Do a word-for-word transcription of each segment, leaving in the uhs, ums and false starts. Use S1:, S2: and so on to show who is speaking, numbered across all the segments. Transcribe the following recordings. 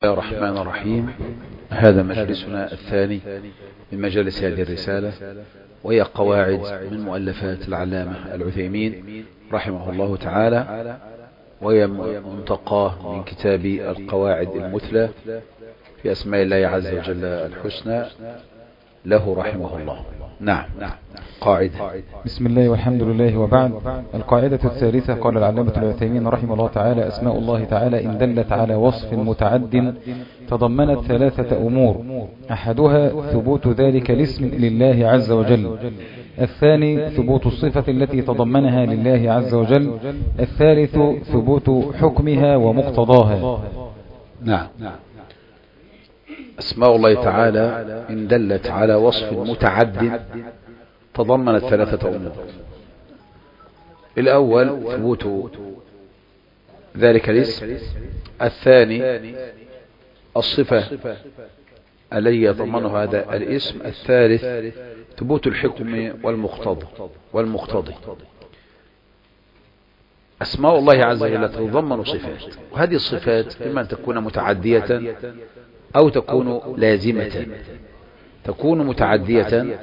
S1: الله الرحمن الرحيم. هذا مجلسنا الثاني من مجالس هذه الرسالة، وهي قواعد من مؤلفات العلامة العثيمين رحمه الله تعالى، وهي منتقاه من كتاب القواعد المثلى في أسماء الله عز وجل الحسنى له رحمه الله. نعم. قاعدة.
S2: بسم الله والحمد لله وبعد. القاعدة الثالثة، قال العلامة العثيمين رحمه الله تعالى: أسماء الله تعالى إن دلت على وصف متعد تضمنت ثلاثة أمور: أحدها ثبوت ذلك الاسم لله عز وجل، الثاني ثبوت الصفة التي تضمنها لله عز وجل، الثالث ثبوت حكمها ومقتضاها.
S1: نعم. أسماء الله تعالى إن دلت على وصف متعد تضمنت ثلاثة أمور: الأول ثبوت ذلك الاسم، الثاني الصفة التي يتضمنها هذا الاسم، الثالث ثبوت الحكم والمقتضى والمقتضي. أسماء الله عز وجل تتضمن صفات، وهذه الصفات إما أن تكون متعدية أو تكون لازمة. تكون متعدية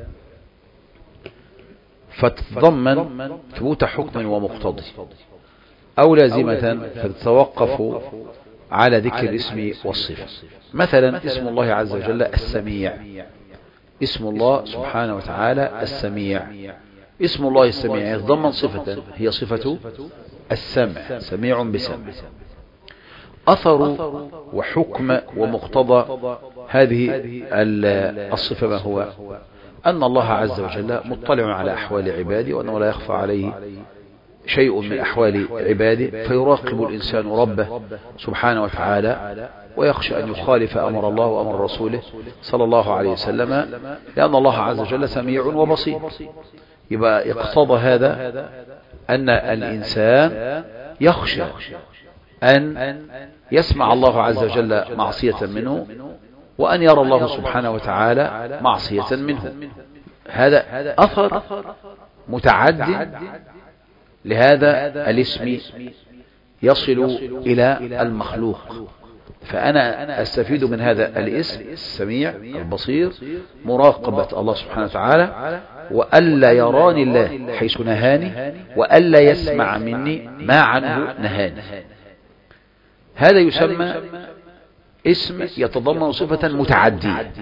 S1: فتتضمن ثبوت حكم ومقتضي، أو لازمة فتتوقف على ذكر الاسم والصفة. مثلا اسم الله عز وجل السميع، اسم الله سبحانه وتعالى السميع. اسم الله السميع يتضمن صفة هي صفة السمع، سميع بسمع. أثر وحكم ومقتضى هذه الصفة ما هو؟ أن الله عز وجل مطلع على أحوال عباده، وأنه لا يخفى عليه شيء من أحوال عباده، فيراقب الإنسان ربه سبحانه وتعالى ويخشى أن يخالف أمر الله وأمر رسوله صلى الله عليه وسلم، لأن الله عز وجل سميع وبصير. يبقى اقتضى هذا أن الإنسان يخشى أن يسمع الله عز وجل معصية منه، وأن يرى الله سبحانه وتعالى معصية منه. هذا أثر متعد لهذا الاسم يصل إلى المخلوق. فأنا أستفيد من هذا الاسم السميع البصير مراقبة الله سبحانه وتعالى، وألا يراني الله حيث نهاني، وألا يسمع مني ما عنه نهاني. هذا يسمى اسم يتضمن صفة متعدية.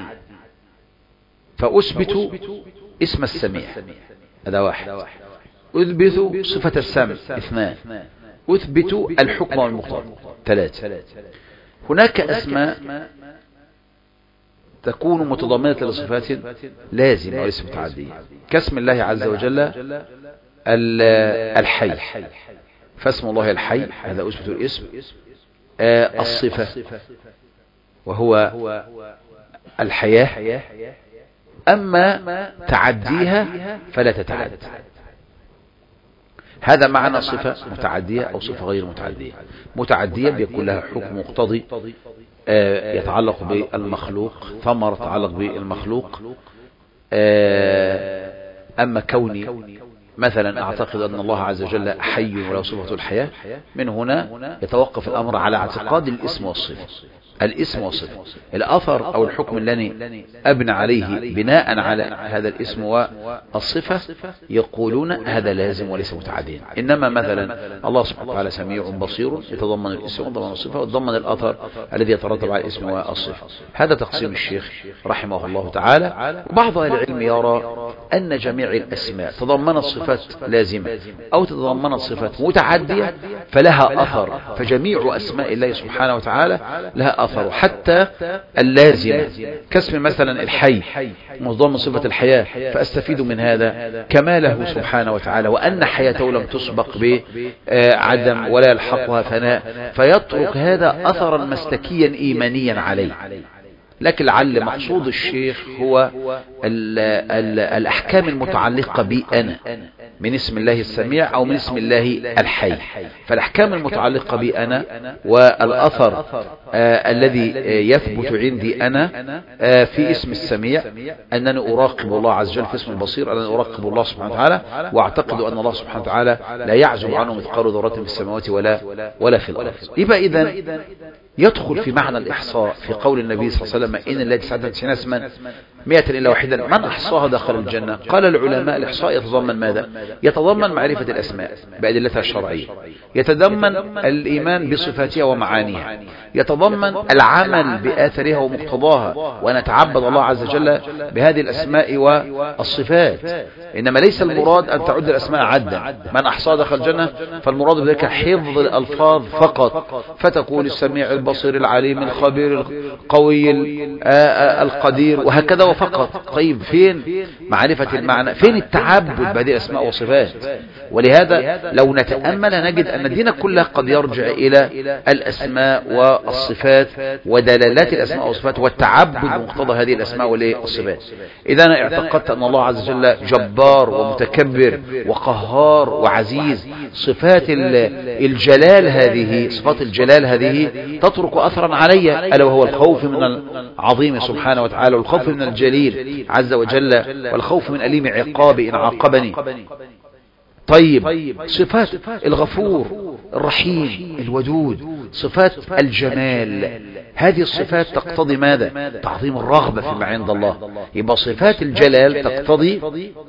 S1: فأثبت اسم السميع، هذا واحد. أثبت صفة السمع، اثنان. أثبت الحكم والمقتضى، ثلاثة. هناك أسماء تكون متضمنة لصفات لازمة وليس متعدية، كاسم الله عز وجل الحي، فاسم الله الحي هذا أثبت الاسم. آه الصفة وهو الحياة، أما تعديها فلا تتعد. هذا معنى صفة متعدية أو صفة غير متعدية. متعدية بيكون لها حكم مقتضي آه يتعلق بالمخلوق، ثمرة تتعلق بالمخلوق. آه أما كوني مثلا أعتقد أن الله عز وجل حي وله صفة الحياة، من هنا يتوقف الأمر على اعتقاد الاسم والصفة. الاسم والصفة، الأثر أو الحكم الذي أبنى عليه بناء على هذا الاسم والصفة يقولون هذا لازم وليس متعدين. إنما مثلا الله سبحانه وتعالى سميع بصير يتضمن الاسم ويتضمن الصفة ويتضمن الأثر الذي يترتب على الاسم والصفة. هذا تقسيم الشيخ رحمه الله تعالى. وبعض أهل العلم يرى أن جميع الأسماء تضمنت صفات لازمة أو تضمنت صفات متعدية فلها أثر، فجميع أسماء الله سبحانه وتعالى لها أثر، حتى اللازمة كاسم مثلا الحي مضمن صفة الحياة، فأستفيد من هذا كماله سبحانه وتعالى، وأن حياته لم تسبق بعدم ولا يلحقها فناء، فيترك هذا أثرا مسلكيا إيمانيا عليه. لكن لعل مقصود الشيخ هو ال ال الأحكام المتعلقة بي أنا من اسم الله السميع أو من اسم الله الحي. فالأحكام المتعلقة بي أنا والأثر آه الذي يثبت عندي أنا آه في اسم السميع أنني أراقب الله عز وجل، في اسم البصير أنني أراقب الله سبحانه وتعالى، وأعتقد أن الله سبحانه وتعالى لا يعزب عنه مثقال ذرة في السماوات ولا ولا في الأرض. يبقى إذن يدخل في معنى الإحصاء في قول النبي صلى الله عليه وسلم إن الله تسعة وتسعين اسما مئة إلا واحدا من أحصاها دخل الجنة. قال العلماء الإحصاء يتضمن ماذا؟ يتضمن معرفة الأسماء بأدلتها الشرعية، يتضمن الإيمان بصفاتها ومعانيها، يتضمن العمل بآثارها ومقتضاها، ونتعبد الله عز وجل بهذه الأسماء والصفات. إنما ليس المراد أن تعد الأسماء عدا، من أحصاها دخل الجنة، فالمراد بذلك حفظ الألفاظ فقط، فتقول السميع البصير العليم الخبير القوي القدير وهكذا وفقط. طيب فين معرفة المعنى؟ فين التعبد بهذه الأسماء والصفات؟ ولهذا لو نتأمل نجد أن الدين كله قد يرجع إلى الأسماء والصفات ودلالات الأسماء والصفات والتعبد بمقتضى هذه الأسماء والصفات. إذا أنا اعتقدت أن الله عز وجل جبار ومتكبر وقهار وعزيز، صفات الجلال هذه، صفات الجلال هذه تترك أثرا علي، ألا وهو الخوف من العظيم سبحانه وتعالى، والخوف من الجليل عز وجل، والخوف من أليم عقابي إن عاقبني. طيب صفات الغفور الرحيم الودود، صفات الجمال، هذه الصفات تقتضي ماذا؟ تعظيم الرغبة فيما عند الله. يبقى صفات الجلال تقتضي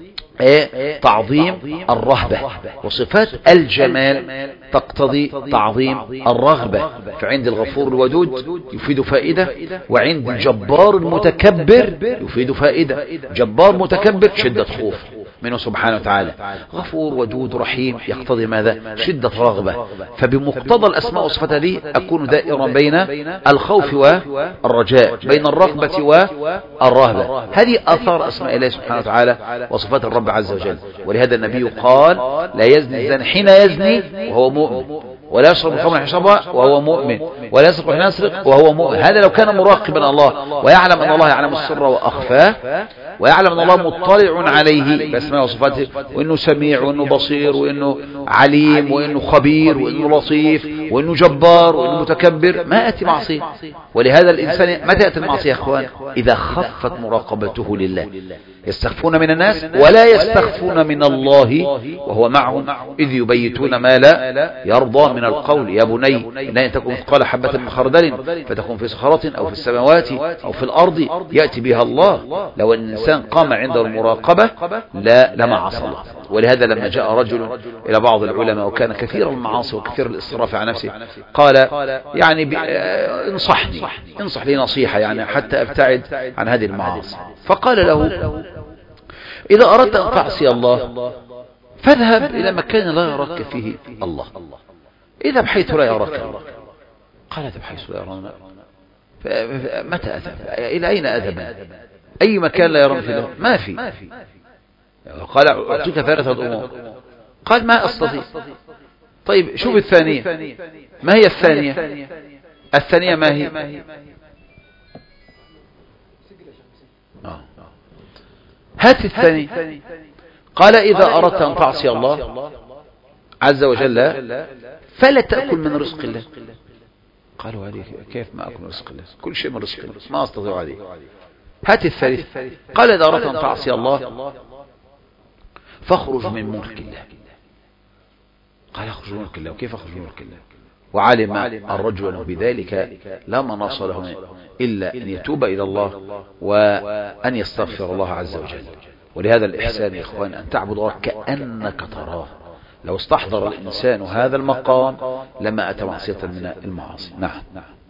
S1: تعظيم الرهبة، وصفات الجمال تقتضي تعظيم الرغبة. فعند الغفور الودود يفيد فائدة، وعند الجبار المتكبر يفيد فائدة. جبار متكبر شدة خوف منه سبحانه وتعالى، غفور ودود رحيم يقتضي ماذا؟ شدة رغبة. فبمقتضى الأسماء والصفات هذه أكون دائرا بين الخوف والرجاء، بين الرغبة والرهبة. هذه أثار أسماء الله سبحانه وتعالى وصفات الرب عز وجل. ولهذا النبي قال لا يزني الزاني حين يزني وهو مؤمن، ولا يشرب الخمر حين يشربها وهو مؤمن، ولا يسرق حين يسرق وهو مؤمن. هذا لو كان مراقبا الله ويعلم أن الله يعلم السر وأخفاه، ويعلم أن الله مطلع عليه بأسماء وصفاته، وإنه سميع وإنه بصير وإنه عليم وإنه خبير وإنه لطيف وإنه جبار وإنه متكبر، ما أتي معصية. ولهذا الإنسان متى يأتي المعصية يا أخوان؟ إذا خفت مراقبته لله. يستخفون من الناس ولا يستخفون من الله وهو معهم إذ يبيتون ما لا يرضى من القول. يا بني إنها إن تكن مثقال حبة من خردل فتكون في صخرة أو في السماوات أو في الأرض يأتي بها الله. لو الإنسان قام عند المراقبة لا لما عصى الله. ولهذا لما جاء رجل إلى بعض العلماء وكان كثير المعاصي وكثير الإسراف على نفسه، قال يعني انصحني، انصح لي نصيحة يعني حتى أبتعد عن هذه المعاصي. فقال له إذا أردت أن تعصي الله فاذهب إلى مكان لا يراك فيه الله، إذا بحيث لا يراك الله. قال إذا بحيث لا يراك متى أذهب؟ إلى أين أذهب؟ أي مكان لا يرون فيه ما في. قال أعطيك ثلاثة أمور. قال ما أستطيع. طيب شوف الثانية، ما هي الثانية؟ الثانية ما هي؟ آه. هات الثانية. قال إذا أردت أن تعصي الله عز وجل فلا تأكل من رزق الله. قالوا هذه كيف ما أكل من رزق الله؟ كل شيء من رزق الله ما أستطيع هذه. هات الثالث. قال إذا أردت أن تعصي الله فاخرج من ملك الله. قال اخرج من ملك الله، وكيف اخرج من ملك الله؟ وعلم الرجل بذلك لا مناص له إلا أن يتوب إلى الله وأن يستغفر الله عز وجل. ولهذا الإحسان يا إخوان أن تعبد الله كأنك تراه. لو استحضر الإنسان هذا المقام لما أتى معصية من المعاصي. نعم.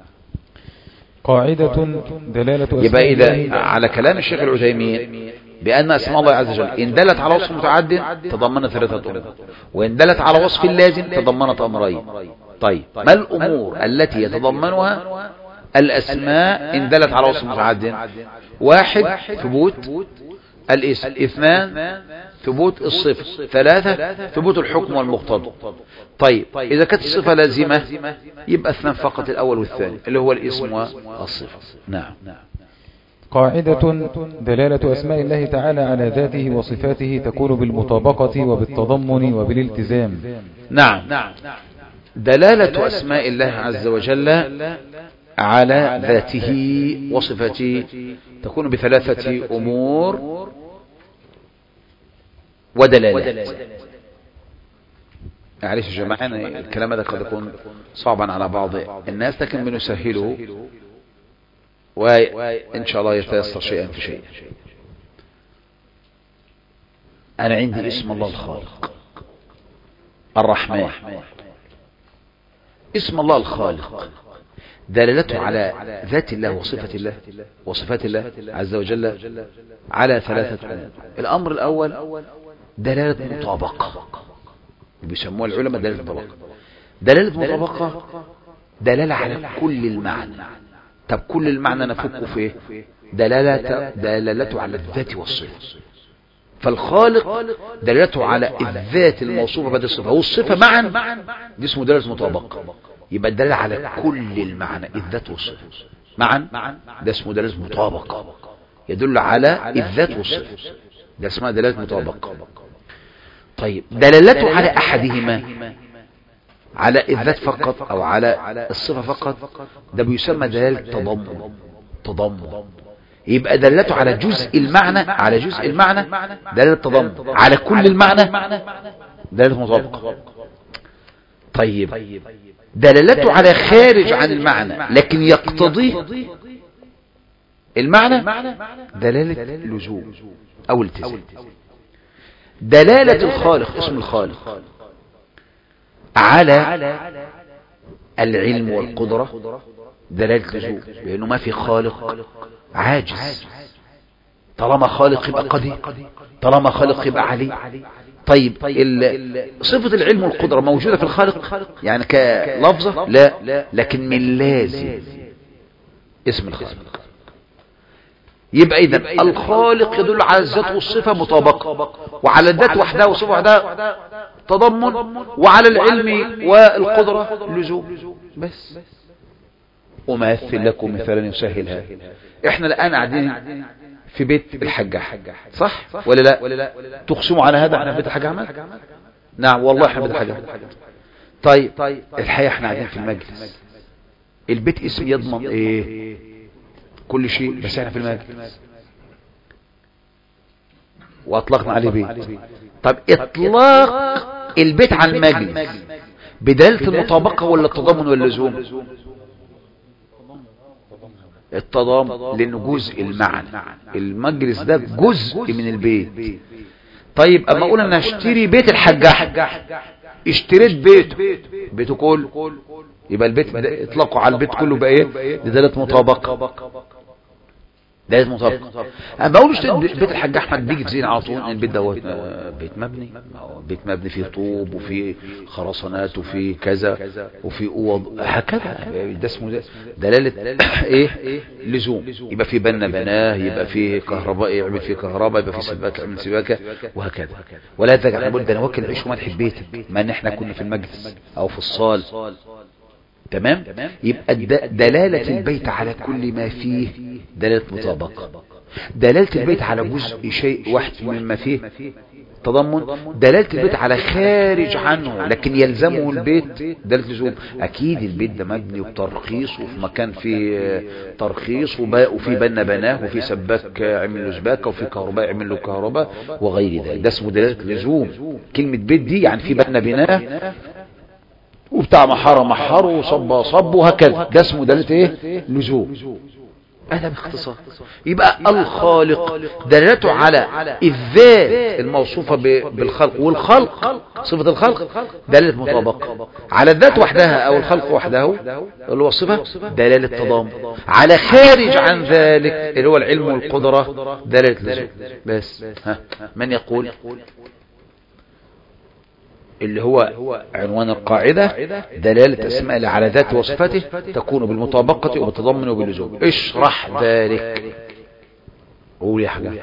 S2: قاعدة دلالة
S1: يبقى إذا على كلام الشيخ العثيمين بأن أسماء الله عز وجل إن دلت على وصف متعد تضمنت ثلاثة أمور، وإن دلت على وصف لازم تضمنت أمرين. طيب ما الأمور التي يتضمنها الأسماء إن دلت على وصف متعد؟ واحد ثبوت الاسم، اثنان ثبوت الصفة، ثلاثة ثبوت الحكم والمقتضى. طيب إذا كانت الصفة لازمة يبقى اثنان فقط، الأول والثاني اللي هو الاسم والصفة. نعم.
S2: قاعدة دلالة أسماء الله تعالى على ذاته وصفاته تكون بالمطابقة وبالتضمن وبالالتزام.
S1: نعم. دلالة أسماء الله عز وجل على ذاته وصفاته تكون بثلاثة أمور ودلالات. معلش يا جماعة الكلام هذا قد يكون صعبا على بعض الناس، لكن بنسهله وإن شاء الله يتيسر شيئا في شيء. أنا عندي اسم الله الخالق الرحمن. اسم الله الخالق دلالته على ذات الله وصفة الله وصفات الله عز وجل على ثلاثة أمور. الأمر الأول دلالة مطابقة، بيسموها العلماء دلالة مطابقة. دلالة مطابقة دلالة على كل المعنى. طب كل المعنى نفكه فيه دلالة دلالته على الذات والصفة. فالخالق دلالته على الذات الموصوفة بهذه الصفة والصفة معا، دي اسمه دلالة مطابقة. يبقى الدلالة على كل المعنى الذات والصفة معا، ده اسمه دلالة مطابقة، يدل على الذات والصفة، ده اسمها دلالة مطابقة. طيب دلالته على أحدهما، على الذات فقط أو على الصفة فقط، ده بيسمى دلالة تضمن. تضمن يبقى دلالته على جزء المعنى، على جزء المعنى دلالة تضمن، على كل المعنى دلالة مطابقة. طيب دلالته على خارج عن المعنى لكن يقتضيه المعنى دلالة لزوم أو التزام. دلالة الخالق، اسم الخالق، على العلم والقدرة دلالة لزوم، لأنه ما في خالق عاجز. طالما خالق يبقى قدير، طالما خالق يبقى علي. طيب صفة العلم والقدرة موجودة في الخالق يعني كلفظة؟ لا، لكن من لازم اسم الخالق. يبقى إذن الخالق يدل على الذات والصفة مطابقة، وعلى الذات وحدها والصفة وحدها تضمن، وعلى العلم والقدرة لزوم. بس أمثل لكم مثالا يسهلها. احنا الآن قاعدين في بيت الحجاح، صح ولا لا؟ تقسموا على هذا احنا في بيت الحجاح؟ نعم والله احنا في بيت الحجاح. طيب الحقيقة احنا قاعدين في المجلس، البيت اسم يضمن ايه؟ كل شيء، بس احنا في المجلس واطلقنا عليه بيت. طب اطلاق البيت على المجلس بدلالة المطابقة ولا التضامن ولا اللزوم؟ التضامن، لانه جزء المعنى، المجلس ده جزء من البيت. طيب اما اقول انا اشتري بيت الحجاح، اشتريت بيته بيته كله، يبقى البيت اطلقوا على البيت كله بقى ايه؟ دلالة مطابقة، دلالة مطابقة. اما اقول اشتريت بيت الحاج احمد، بيجي في ذهني على طول ان البيت دوت بيت مبني، بيت مبني فيه طوب وفيه خرسانات وفيه كذا وفيه اوض هكذا، ده اسمه دلالة ايه؟ لزوم. يبقى فيه بنا بناه، يبقى فيه كهرباء يعمل فيه كهرباء، يبقى فيه سباكه يعمل سباكه وهكذا. ولا تجعل احنا بقول ده انا واكل عيش وملح في بيتك، ما ان احنا كنا في المجلس او في الصال. تمام؟ يبقى دلالة البيت على كل ما فيه دلالة مطابقة. دلالة البيت على جزء شيء واحد مما فيه تضمن. دلالة البيت على خارج عنه لكن يلزمه البيت دلالة لزوم. اكيد البيت ده مبني بترخيص وفي مكان فيه ترخيص وفي بنا بناه وفي سباك عمل له سباكه وفي كهرباء عمل له كهرباء وغير ذلك، ده اسمه دلالة لزوم. كلمة بيت دي يعني في بنا بناه وبتاع محاره محره وصب صب وهكذا، ده اسمه دلالة ايه؟ لزوم. هذا باختصار. يبقى الخالق دلالته على الذات الموصوفة بالخلق، والخلق صفة الخلق دلالة مطابقة. على الذات وحدها او الخلق وحده اللي هو الصفة دلالة تضامن. على خارج عن ذلك اللي هو العلم والقدرة دلالة لزوم. بس ها من يقول؟ اللي هو عنوان القاعدة، دلالة اسماء الله على ذات وصفاته تكون بالمطابقة وبالتضمن وباللزوم. اشرح ذلك. قول يا حاجة.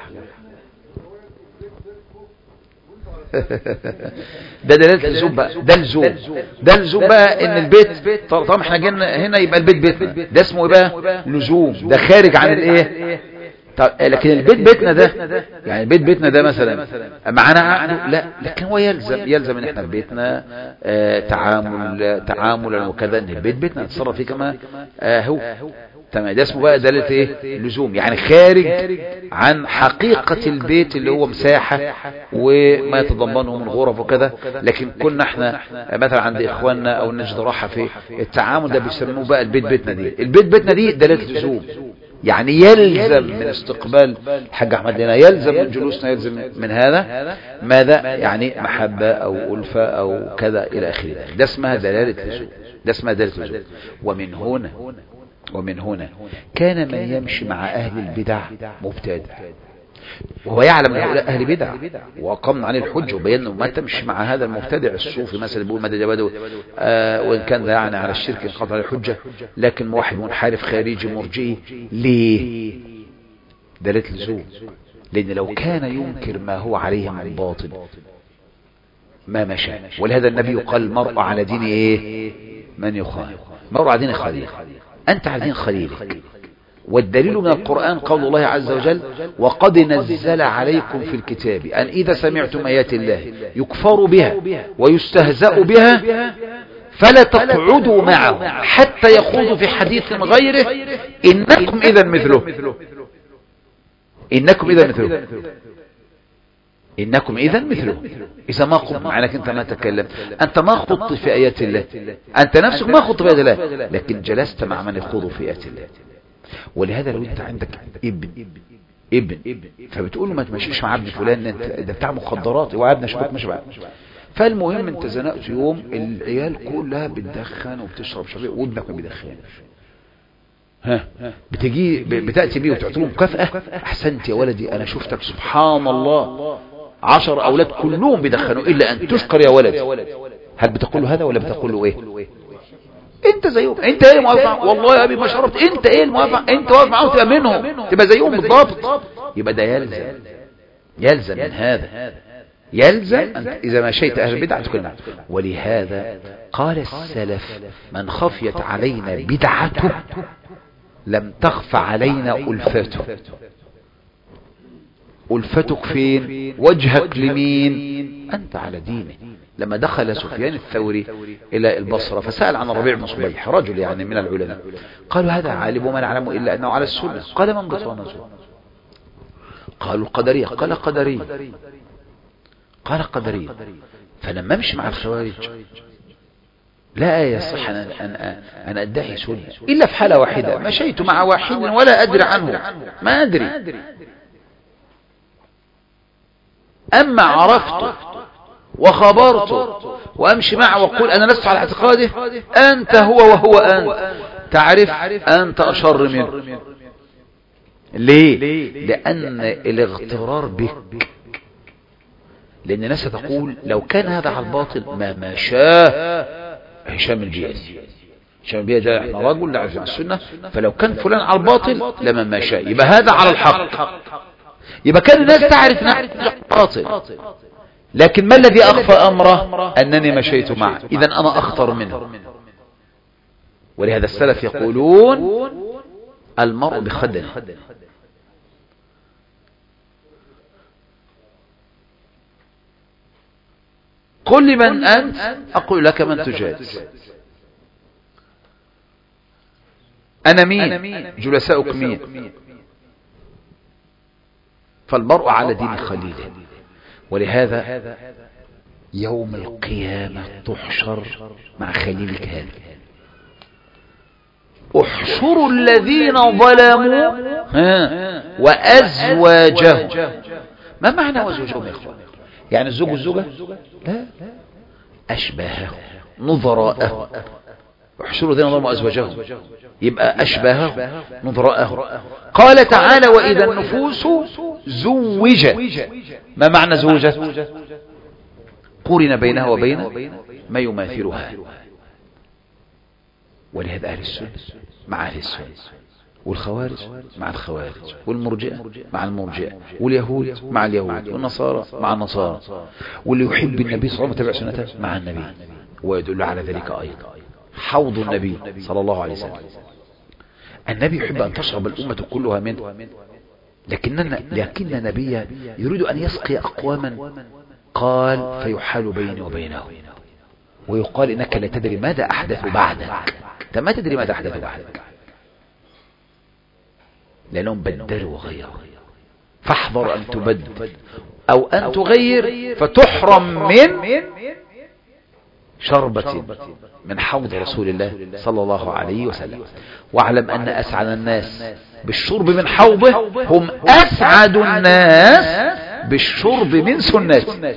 S1: ده دلالة لزوم بقى، ده لزوم، ده لزوم بقى ان البيت طالما احنا جينا هنا يبقى البيت بيتنا، ده اسمه ايه بقى؟ لزوم. ده خارج عن الايه؟ لكن البيت بيتنا ده يعني البيت بيتنا ده مثلا معانا عقد؟ لا، لكن هو يلزم يلزم ان احنا في بيتنا آه تعامل تعاملا وكذا، ان البيت بيتنا نتصرف فيه كما آه هو. تمام. ده اسمه بقى دلالة ايه؟ اللزوم، يعني خارج عن حقيقة البيت اللي هو مساحة وما يتضمنه من غرف وكذا. لكن كنا احنا مثلا عند اخواننا او نجد راحة في التعامل ده بيسموه بقى البيت بيتنا دي. البيت بيتنا دي دلالة لزوم، يعني يلزم من استقبال الحاج احمد لنا، يلزم من جلوسنا، يلزم من هذا ماذا؟ يعني محبة او ألفة او كذا الى اخره. ده اسمها دلالة لزوم، ده اسمها دلالة لزوم. ومن هنا ومن هنا كان من يمشي مع اهل البدع مبتدع، وهو يعلم ان هؤلاء اهل بدع، وقمنا عن الحجه وبينا ما تمشي مع هذا المبتدع الصوفي مثلا بيقول مدد بدوي، آه وان كان ده يعني على الشرك انقطع عن الحجه، لكن واحد منحرف خارجي مرجئي. ليه؟ دلالة لزوم. لان لو كان ينكر ما هو عليه من باطل ما مشى. ولهذا النبي قال المرء على دين ايه؟ من يخالف. المرء على دين خليل، انت على دين خليلك. والدليل من القرآن قول الله عز وجل وقد نزل عليكم في الكتاب أن إذا سمعتم آيات الله يكفر بها ويستهزأ بها فلا تقعدوا معه حتى يخوضوا في حديث غيره إنكم إذا مثله إنكم إذا مثله إنكم إذا مثله. إذا ما خضت معناك أنت ما تكلمت، أنت ما خضت في آيات الله، أنت نفسك ما خضت في آيات الله، لكن جلست مع من يخوض في آيات الله. ولهذا لو انت عندك ابن ابن فبتقول له ما تمشيش مع ابن فلان، انت ده بتاع مخدرات، هو ابن شباب مش بقى. فالمهم انت زنقت يوم العيال كلها بتدخن وبتشرب شراب وابنك ما بيدخنش، ها بتجي بتاتي بيه وتعطي له مكافاه، احسنت يا ولدي انا شفتك سبحان الله عشر اولاد كلهم بيدخنوا الا ان تشكر يا ولدي. هل بتقول له هذا ولا بتقول له ايه؟ انت زيهم، انت ايه الموافق؟ والله يا ابي ما شربت، انت ايه الموافق؟ انت واقف معاهم تبقى منهم، تبقى زيهم بالضبط. يبقى ده يلزم يلزم من هذا، يلزم أن اذا مشيت اهل البدعه تكون معه. ولهذا قال السلف من خفيت علينا بدعته لم تخف علينا ألفته. ألفتك فين؟ وجهك لمين؟ أنت على دينه. لما دخل سفيان الثوري إلى البصرة فسأل عن الربيع بن صبيح، رجل يعني من العلماء، قالوا هذا عالم وما نعلم إلا أنه على السنة. قال من بصانته؟ قالوا القدرية. قال قدرية. قال قدرية. فلما امشي مع الخوارج لا يصح أن أن أن أدعي سنة إلا في حالة واحدة، مشيت مع واحد ولا أدري عنه، ما أدري. أما عرفت وخبرت وأمشي معه وأقول أنا لست على اعتقاده، أنت هو وهو أنت، تعرف أنت أشر منه. ليه؟ لأن الاغترار بك، لأن الناس تقول لو كان هذا على الباطل ما مشاه هشام البيئي. هشام البيئي ده احنا رجل نعرف عن السنة، فلو كان فلان على الباطل لما مشاه، يبقى هذا على الحق، يبقى كان الناس تعرف نحن باطل. لكن ما الذي أخفى أمره؟ أنني مشيت معه، إذا أنا أخطر منه. ولهذا السلف يقولون المرء بخدر. قل لمن أنت؟ أقول لك من تجالس. أنا مين؟ جلساؤك مين؟ فالمرء على دين خليله. ولهذا يوم القيامة تحشر مع خليلك هذا. احشروا الذين ظلموا وأزواجهم. ما معنى وأزواجهم يا إخوان؟ يعني الزوج والزوجة؟ لا، أشباهه نظراءه. احشروا الذين ظلموا وأزواجهم، يبقى أشباهه نظراءه. قال تعالى وإذا النفوس زوجت. ما معنى زوجت؟ قرن بينها وبين ما يماثلها. ولهذا أهل السنة مع أهل السنة، والخوارج مع الخوارج، والمرجئة مع المرجئة، واليهود مع اليهود، والنصارى مع النصارى، واللي يحب النبي صلى الله عليه وسلم وتبع سنته مع النبي. ويدل على ذلك أيضا حوض النبي صلى الله عليه وسلم. النبي يحب أن تشرب الأمة كلها منه، لكننا لكن النبي يريد أن يسقي أقواما، قال فيحال بيني وبينه، ويقال إنك لا تدري ماذا أحدث بعدك. أنت ما تدري ماذا أحدث بعدك. لأنهم بدلوا وغيروا. فاحذر أن تبدل أو أن تغير فتحرم من شربة من حوض رسول الله صلى الله عليه وسلم. واعلم أن أسعد الناس بالشرب من حوضه هم أسعد الناس بالشرب من سنته.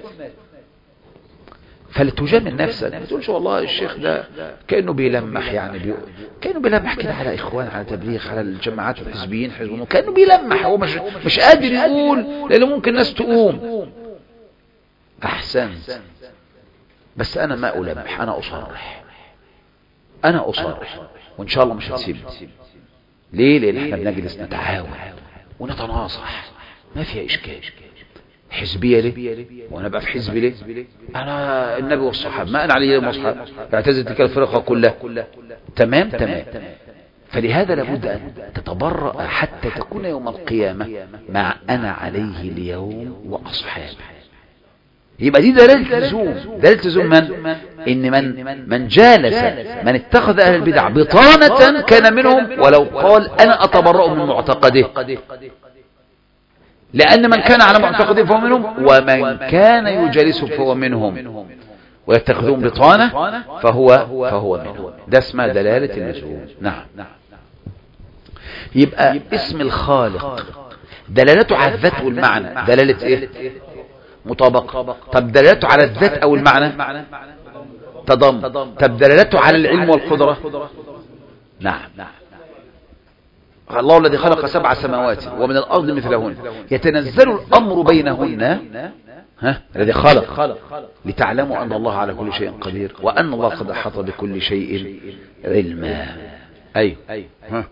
S1: فلتجامل نفسك، ما تقولش والله الشيخ ده كأنه بيلمح، يعني بي... كأنه بيلمح كده على إخوان، على تبليغ، على الجماعات الحزبيين، حزبهم كأنه بيلمح، هو مش مش قادر يقول لأنه ممكن الناس تقوم. أحسنت، بس أنا ما ألمح، أنا أصرح، أنا أصرح، وإن شاء الله مش هتسيبني. ليه؟ لأن احنا بنجلس نتعاون ونتناصح، ما فيها إشكال. حزبية ليه؟ وانا بقى في حزبي ليه؟ انا النبي والصحابة، ما انا عليه المصحاب، اعتزل تلك الفرقة كلها. تمام تمام. فلهذا لابد ان تتبرأ حتى تكون يوم القيامة مع انا عليه اليوم واصحابي. يبقى دي دلالة لزوم. دلالة لزوم من؟ ان من من جالس، من اتخذ اهل البدع بطانة كان منهم ولو قال انا اتبرأ من معتقده، لأن من كان على معتقدهم فهو منهم، ومن كان يجالسهم فهو منهم، ويتخذون بطانة فهو فهو منهم. ده اسمها دلالة اللزوم. نعم. يبقى اسم الخالق دلالته على الذات والمعنى دلالة ايه؟ مطابقة. طب دلالته على الذات او المعنى تضم. طب دلالته على العلم والقدرة؟ نعم. الله الذي خلق سبع سماوات ومن الأرض مثلهن يتنزل الأمر بينهن، ها الذي خلق، لتعلموا أن الله على كل شيء قدير وأن الله قد أحاط بكل شيء علما. أي ها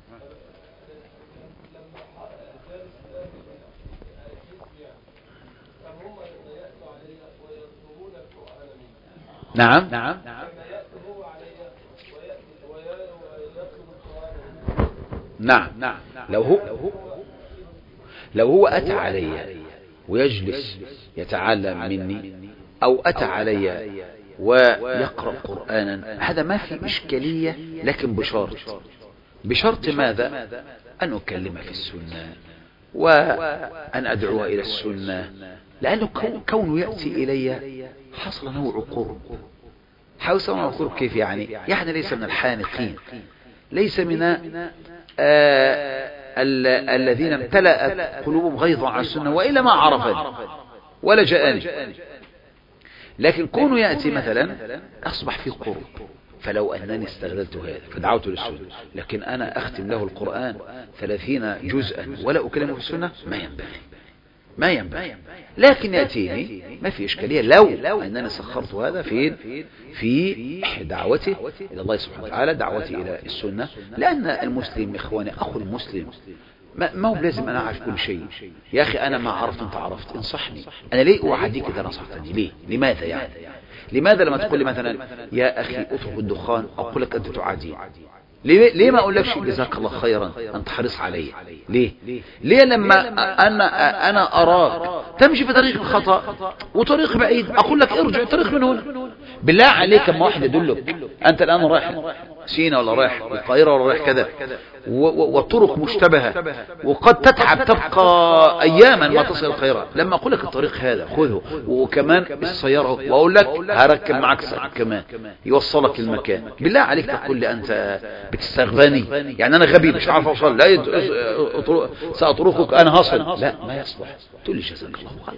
S1: نعم نعم نعم. لو هو لو هو أتى علي ويجلس يتعلم مني، أو أتى علي ويقرأ قرآنا، هذا ما في إشكالية، لكن بشرط. بشرط ماذا؟ أن أكلم في السنة وأن أدعو إلى السنة، لأنه كونه يأتي إلي حصل نوع قرب. حصل نوع قرب كيف يعني؟ يعني ليس من الحانقين، ليس من آه ال الذين امتلأت قلوبهم غيظا على السنة، وإلا ما عرفني ولا جاءني. لكن كونه يأتي مثلا أصبح في قرب. فلو أنني استغللت هذا فدعوت للسنة، لكن أنا أختم له القرآن ثلاثين جزءا ولا أكلمه في السنة، ما ينبغي ما ينبغي. لكن يأتيني ما في إشكالية لو أنني سخرت هذا في في دعوته إلى الله سبحانه وتعالى، دعوتي إلى السنة. لأن المسلم إخواني أخو المسلم ما هو لازم أنا أعرف كل شيء. يا أخي أنا ما عرفت أنت عرفت، انصحني. أنا ليه أعديك إذا نصحتني؟ ليه؟ لماذا يعني؟ لماذا لما تقول لي مثلا يا أخي أترك الدخان أقول لك أنت تعادي؟ ليه, ليه ما أقول لكش جزاك الله خيرا أنت حريص علي؟ ليه ليه لما أنا أنا أراك تمشي في طريق الخطأ وطريق بعيد أقول لك ارجع طريق من هنا؟ بالله عليك اما واحد يدلك أنت الآن رايح سينا ولا رايح القاهرة ولا رايح كذا، والطرق مشتبهة وقد تتعب تبقى أياما ما تصل القاهرة، لما أقول لك الطريق هذا خذه، وكمان السيارة وأقول لك هركب معك كمان يوصلك المكان، بالله عليك تقول لي أنت بتستغباني؟ يعني أنا غبي مش عارف أوصل؟ لا سأطرقك أنا هصل. لا ما يصلح. تقول لي جزاك الله خير.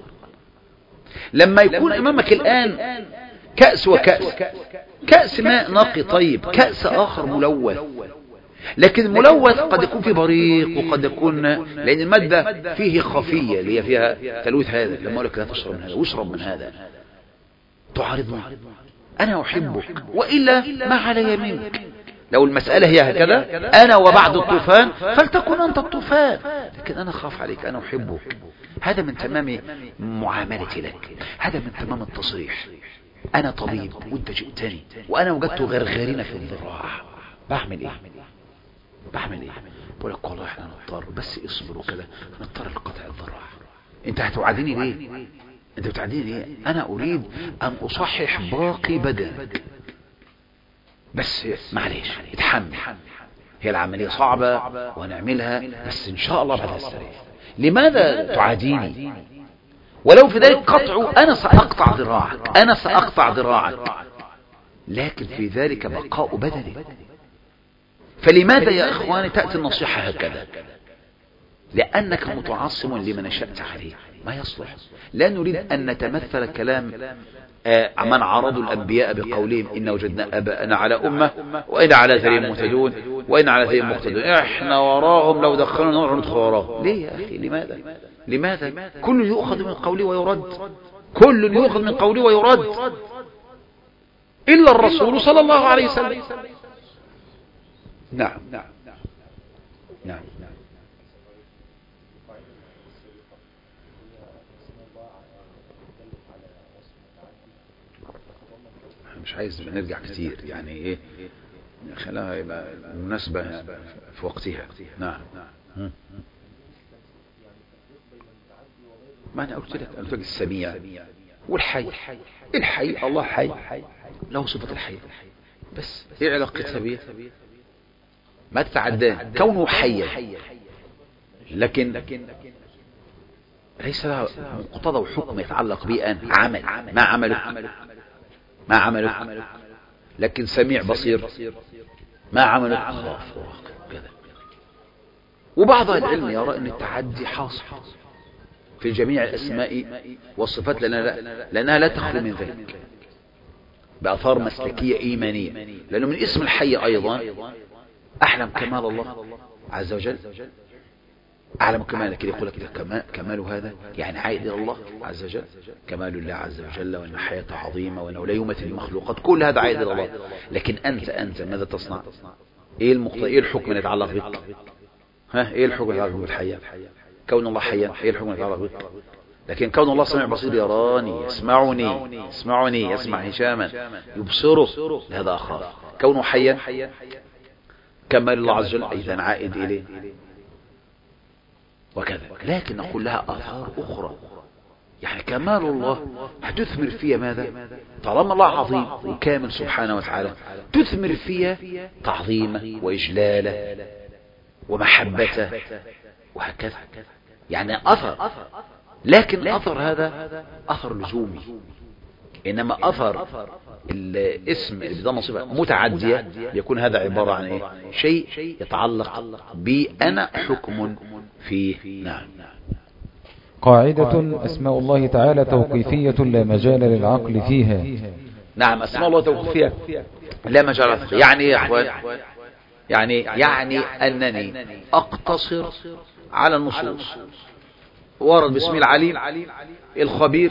S1: لما يكون أمامك الآن كأس وكأس، كأس ماء نقي طيب، كأس آخر ملوث، لكن الملوث قد يكون فيه بريق وقد يكون لأن المادة فيه خفية اللي هي فيها تلوث. هذا لما أقول لك لا تشرب من هذا واشرب من هذا تعارضني، أنا أحبك وإلا ما علي منك. لو المسألة هي هكذا أنا وبعد الطوفان فلتكن أنت الطوفان، لكن أنا خاف عليك، أنا أحبك. هذا من تمام معاملتي لك، هذا من تمام التصريح. أنا طبيب وأنت جئتني وأنا وجدت غرغرين في الذراع، بعمل إيه؟ بعمل إيه؟ بقول لك والله إحنا نضطر بس اصبر وكذا، نضطر لقطع الذراع. أنت هتوعدني ليه؟ أنت بتعديني ليه؟ أنا أريد أن أصحح باقي بدنك، بس معليش اتحمل. هي العملية صعبة ونعملها بس إن شاء الله بعد السريع. لماذا تعاديني؟ ولو في ذلك قطع أنا سأقطع ذراعك، أنا سأقطع ذراعك، لكن في ذلك بقاء بدني. فلماذا يا إخواني تأتي النصيحة هكذا؟ لأنك متعصم لمن نشأت عليه، ما يصلح. لا نريد أن نتمثل كلام آه من عرضوا الأنبياء بقولهم إن وجدنا أباءنا على أمة وإن على ذريهم مهتدون وإن على ذريهم مقتدون، إحنا وراهم لو دخلنا نور ندخل وراهم. ليه يا أخي؟ لماذا؟ لماذا؟ كل يؤخذ من قولي ويرد، كل يؤخذ من قولي ويرد إلا الرسول صلى الله عليه وسلم. نعم نعم نعم. مش عايز نرجع كتير يعني ايه، خلاها يبقى مناسبة في وقتها. نعم. ما انا قلت لك قلت لك السميع والحي. الحي الله حي، له صفة الحي، بس ايه علاقتها بيه؟ ما تتعداه، كونه حيا لكن ليس له مقتضى وحكم يتعلق به أن عمل ما عمله ما عمله، لكن سميع بصير ما عمله خاف كذا. وبعض العلم يرى أن التعدي حاصل في جميع الأسماء والصفات لأنها, لأنها لا تخلو من ذلك بأثار مسلكية إيمانية، لأنه من اسم الحي أيضا أحلم كمال الله عز وجل، أعلم كمال، لكن يقول لك كمال هذا يعني عائد إلى الله عز وجل، كمال الله عز وجل وأن حياته عظيمة وأنه لا يمثل المخلوقات، كل هذا عائد إلى الله. لكن أنت أنت ماذا تصنع؟ إيه المقتضى؟ إيه الحكم اللي يتعلق بك؟ ها إيه الحكم اللي يتعلق بالحياة؟ كون الله حيا، إيه الحكم اللي يتعلق بك؟ لكن كون الله سميع بصير، يراني يسمعني يسمعني يسمع هشاما يبصره، لهذا أخاف. كونه حيا كمال الله عز وجل إذا عائد إليه وكذا. لكن نقول لها آثار أخرى، يعني كمال الله هتثمر فيها ماذا؟ طالما الله عظيم وكامل سبحانه وتعالى تثمر فيها تعظيمه وإجلاله ومحبته وهكذا، يعني أثر. لكن أثر هذا أثر لزومي، إنما أثر الاسم اللي بضم صفة متعدية يكون هذا عبارة عن إيه؟ شيء يتعلق بي أنا حكم فيه. نعم.
S2: قاعدة أسماء الله تعالى توقيفية لا مجال للعقل فيها.
S1: نعم، أسماء الله توقيفية لا مجال للعقل. يعني يا أخوان، يعني يعني أنني أقتصر على النصوص. ورد باسم العليم الخبير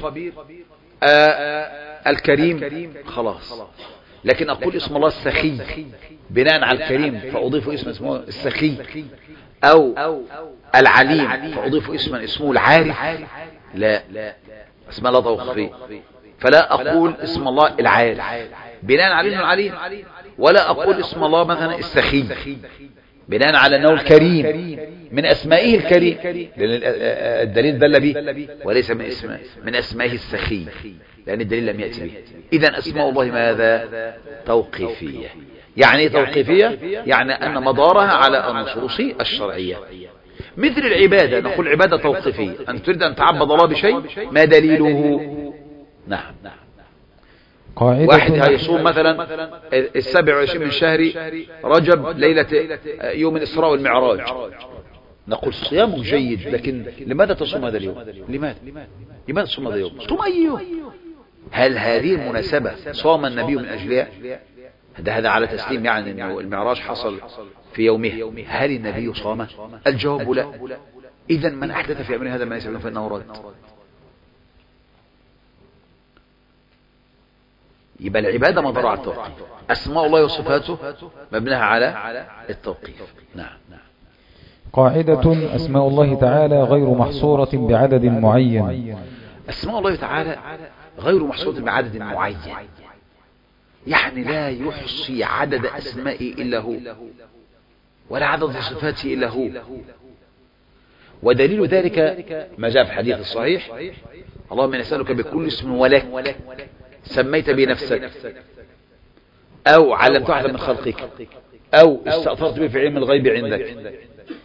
S1: آه الكريم خلاص، لكن أقول اسم الله السخي بناء على الكريم فأضيف اسم اسمه السخي، أو العليم فأضيف اسما اسمه العارف. لا، اسم الله توقيفي، فلا أقول اسم الله العارف بناء على انه العليم، ولا أقول اسم الله مثلا السخي بناء على أنه الكريم من أسمائه الكريم، لأن الدليل دل به، وليس من اسمه من أسمائه السخي لأن الدليل لم يأتي به. إذن أسماء الله ماذا؟ توقيفية. يعني توقيفية يعني أن مدارها على النصوص الشرعية. مثل العبادة، نقول عبادة توقيفية، أن تريد أن تعبد الله بشيء ما دليله؟ نعم. واحد هيصوم مثلا السابع والعشرين من شهر رجب ليلة يوم الإسراء والمعراج، نقول صيام جيد، لكن لماذا تصوم هذا اليوم؟ لماذا لماذا تصوم هذا اليوم؟ صوم أي يوم؟ هل هذه المناسبة صام النبي من أجلها؟ هذا هذا على تسليم يعني أنه المعراج حصل في يومه. هل النبي صام؟ الجواب لا. إذن من أحدث في أمر هذا ما يسألون فإنه رد. يبقى العبادة مدار على التوقيف، أسماء الله وصفاته مبناها على التوقيف. نعم.
S2: قاعدة أسماء الله تعالى غير محصورة بعدد معين.
S1: أسماء الله تعالى غير محصورة بعدد معين، يعني لا يحصي عدد أسمائه إلا هو، ولا عدد صفاته إلا هو. ودليل ذلك ما جاء في الحديث الصحيح: اللهم نسألك بكل اسم ولك سميت بنفسك أو علمت واحدا من خلقك أو استأثرت به في علم الغيب عندك،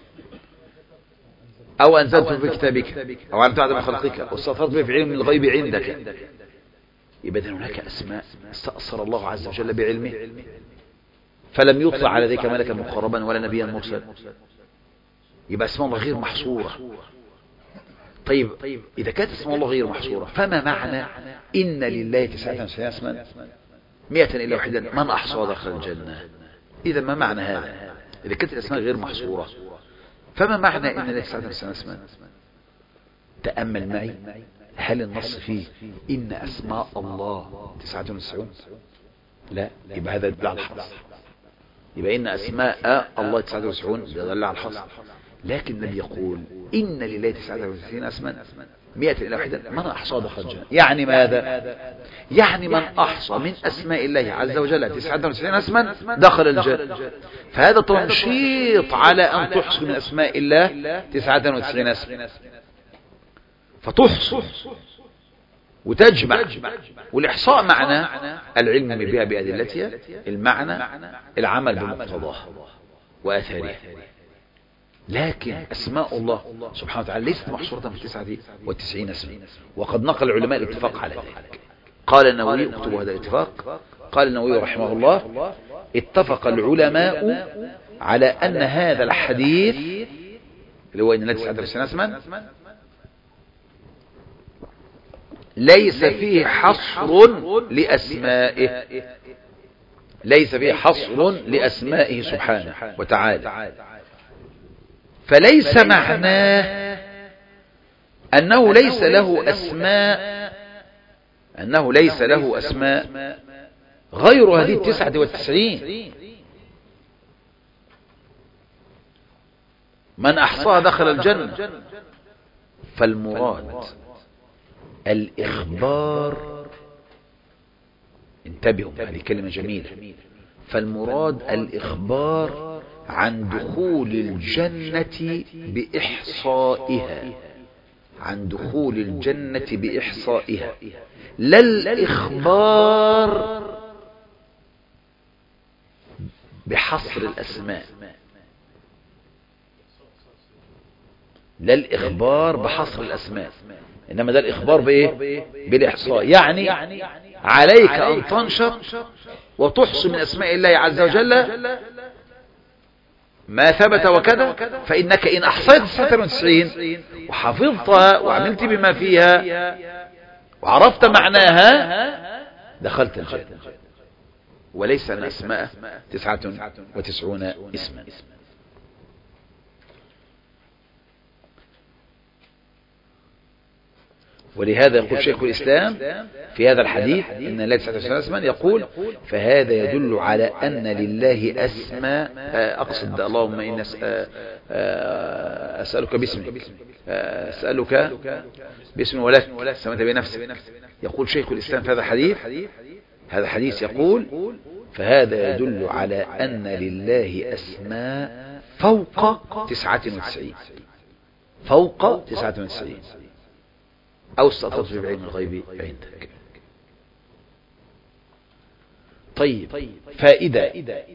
S1: أو أنزلته في كتابك، أو علمت عدم خلقك، أو استأثرت به في علم الغيب عندك. يبقى هناك أسماء استأثر الله عز وجل بعلمه فلم يطلع على ذلك ملكا مقربا ولا نبيا مرسلا، يبقى اسماء الله غير محصورة. طيب إذا كانت اسماء الله غير محصورة، فما معنى إن لله تسعة وتسعين اسما مئة إلا واحدا من أحصى دخل الجنة؟ إذا ما معنى هذا؟ إذا كانت الأسماء غير محصورة، فما معنى إن لله تسعة وتسعين اسما؟ تأمل معي، هل النص فيه إن أسماء الله تسعة وتسعون؟ لا، يبقى هذا يدل على الحصر، يبقى إن أسماء الله تسعة وتسعون يدل على الحصر. لكن النبي يقول إن لله تسعة وتسعين اسما مئة إلا واحدا من أحصى دخل الجنة. يعني ماذا؟ يعني من أحصى من أسماء الله عز وجل تسعة وتسعين اسما دخل الجنة. فهذا تنشيط على أن تحصي من أسماء الله تسعة وتسعين اسما، فتحصي وتجمع. والإحصاء معنى العلم بها بأدلتها، المعنى العمل بمقتضاها وآثارها. لكن أسماء الله سبحانه وتعالى ليست محصورة في تسعة وتسعين اسما، وقد نقل العلماء الاتفاق على ذلك. قال النووي، اكتبوا هذا الاتفاق، قال النووي رحمه الله: اتفق العلماء على أن هذا الحديث اللي هو إن لا تسعة وتسعين اسما ليس فيه حصر لأسمائه، ليس فيه حصر لأسمائه سبحانه وتعالى. فليس معناه أنه ليس له أسماء أنه ليس له أسماء غير هذه التسعة والتسعين. من أحصاها دخل الجنة. فالمراد الإخبار، انتبهوا هذه كلمة جميلة، فالمراد الإخبار عن دخول الجنة بإحصائها، عن دخول الجنة بإحصائها، لا الإخبار بحصر الأسماء، لا الإخبار بحصر الأسماء، إنما ده الإخبار بإيه؟ بالإحصاء. يعني عليك أن تنشط وتحصي من أسماء الله عز وجل ما ثبت وكذا، فإنك إن أحصيت تسعة وتسعين وحفظتها وعملت بما فيها وعرفت معناها دخلت الجنة، وليس أن أسماء تسعة وتسعون اسما. ولهذا يقول شيخ الإسلام في هذا الحديث إن لله تسعة وتسعين اسما، يقول: فهذا يدل على أن لله أسماء، أقصد اللهم إن أسألك باسمك، أسألك باسم ولك سميت بنفسك. يقول شيخ الإسلام في هذا الحديث، هذا الحديث يقول: فهذا يدل على أن لله أسماء فوق تسعة وتسعين، فوق تسعة وتسعين، أو استأثرت بعلم الغيب عندك. طيب، فائدة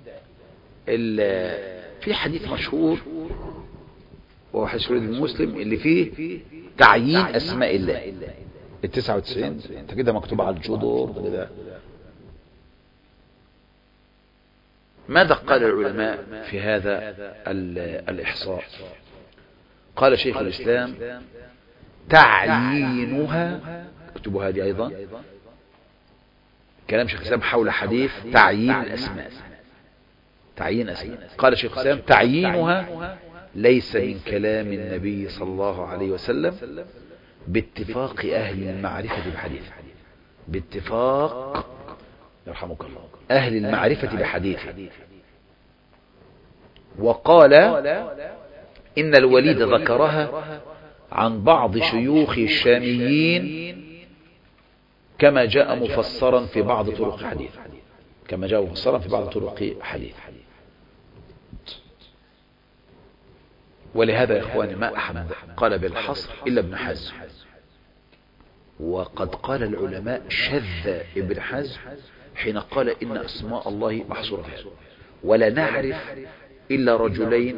S1: في حديث مشهور وهو حديث المسلم اللي فيه تعيين أسماء الله التسعة وتسعين، انت كده مكتوب على الجدر كده. ماذا قال العلماء في هذا الإحصاء؟ قال شيخ الإسلام: تعيينها، اكتبوا هذه أيضا، كلام شيخ الإسلام حول حديث تعيين الأسماء، تعيين أسماء. قال شيخ الإسلام: تعيينها ليس من كلام النبي صلى الله عليه وسلم باتفاق أهل المعرفة بحديث، باتفاق يرحمك الله أهل المعرفة بحديث. وقال إن الوليد ذكرها عن بعض شيوخ الشاميين كما جاء مفسرا في بعض طرق حديث، كما جاء مفسرا في بعض طرق حديث. ولهذا يا إخواني ما أحد قال بالحصر إلا ابن حزم، وقد قال العلماء شذ ابن حزم حين قال إن أسماء الله محصورة فيها، ولا نعرف إلا رجلين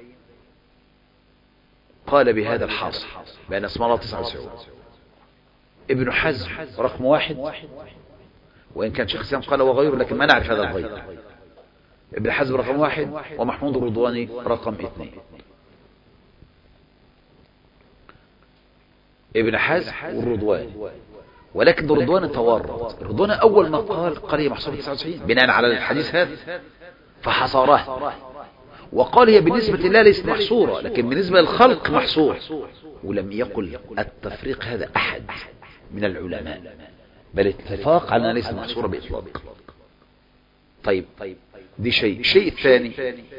S1: قال بهذا الحاصل بأن اسماء الله تسعة وتسعون. ابن حزم رقم واحد، وإن كان شيخ الإسلام قال وغيره، لكن ما نعرف هذا الغير. ابن حزم رقم واحد، ومحمود الرضواني رقم اثنين. ابن حزم والرضواني، ولكن الرضواني تورط. الرضواني أول ما قال قال هي محصورة تسعة وتسعين بناء على الحديث هذا فحصرها، وقال هي بالنسبة لله ليست محصورة، لكن بالنسبة للخلق محصور. ولم يقل التفريق هذا أحد من العلماء، بل اتفاق على أنها ليست محصورة بإطلاق. طيب دي شيء. الشيء الثاني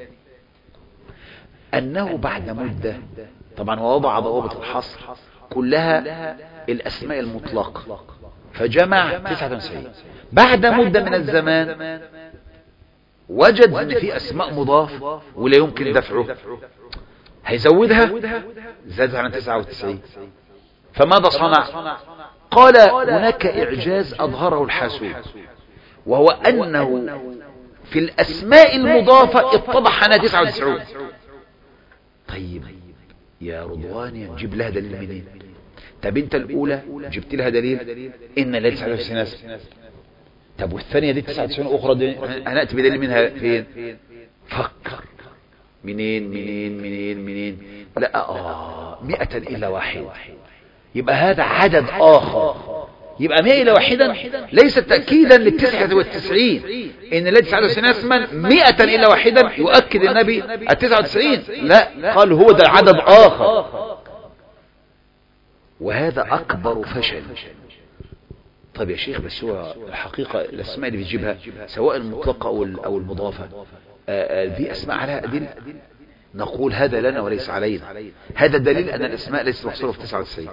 S1: أنه بعد مدة، طبعا هو وضع ضوابط الحصر كلها الأسماء المطلقة فجمع تسعة وتسعين. بعد مدة من الزمان وجد أن في أسماء مضاف ولا يمكن دفعه، هيزودها، زادها عن تسعة وتسعين. فماذا صنع؟ قال هناك إعجاز أظهره الحاسوب، وهو أنه في الأسماء المضافة اتضح أنها تسعة وتسعين. طيب يا رضواني نجيب لها دليل منين؟ طب انت الأولى جبت لها دليل إن لا تسعة وتسعين اسم، طب والثانية دي تسعة وتسعين أخرى دي هنأتي بدليل منها فين؟ فكر منين منين منين منين لا آه مئة إلا واحد، يبقى هذا عدد آخر. يبقى مئة إلا واحدا ليس تأكيدا للتسعة والتسعين إن لا تسعة وتسعين اسما، مئة إلا واحدا يؤكد النبي التسعة وتسعين، لا، قال هو ده عدد آخر. وهذا أكبر فشل. طيب يا شيخ بس هو الحقيقة الأسماء اللي بتجيبها سواء المطلقة أو المضافة دي أسماء عليها أدلة، نقول هذا لنا وليس علينا. هذا دليل أن الأسماء ليست محصورة في تسعة وتسعين.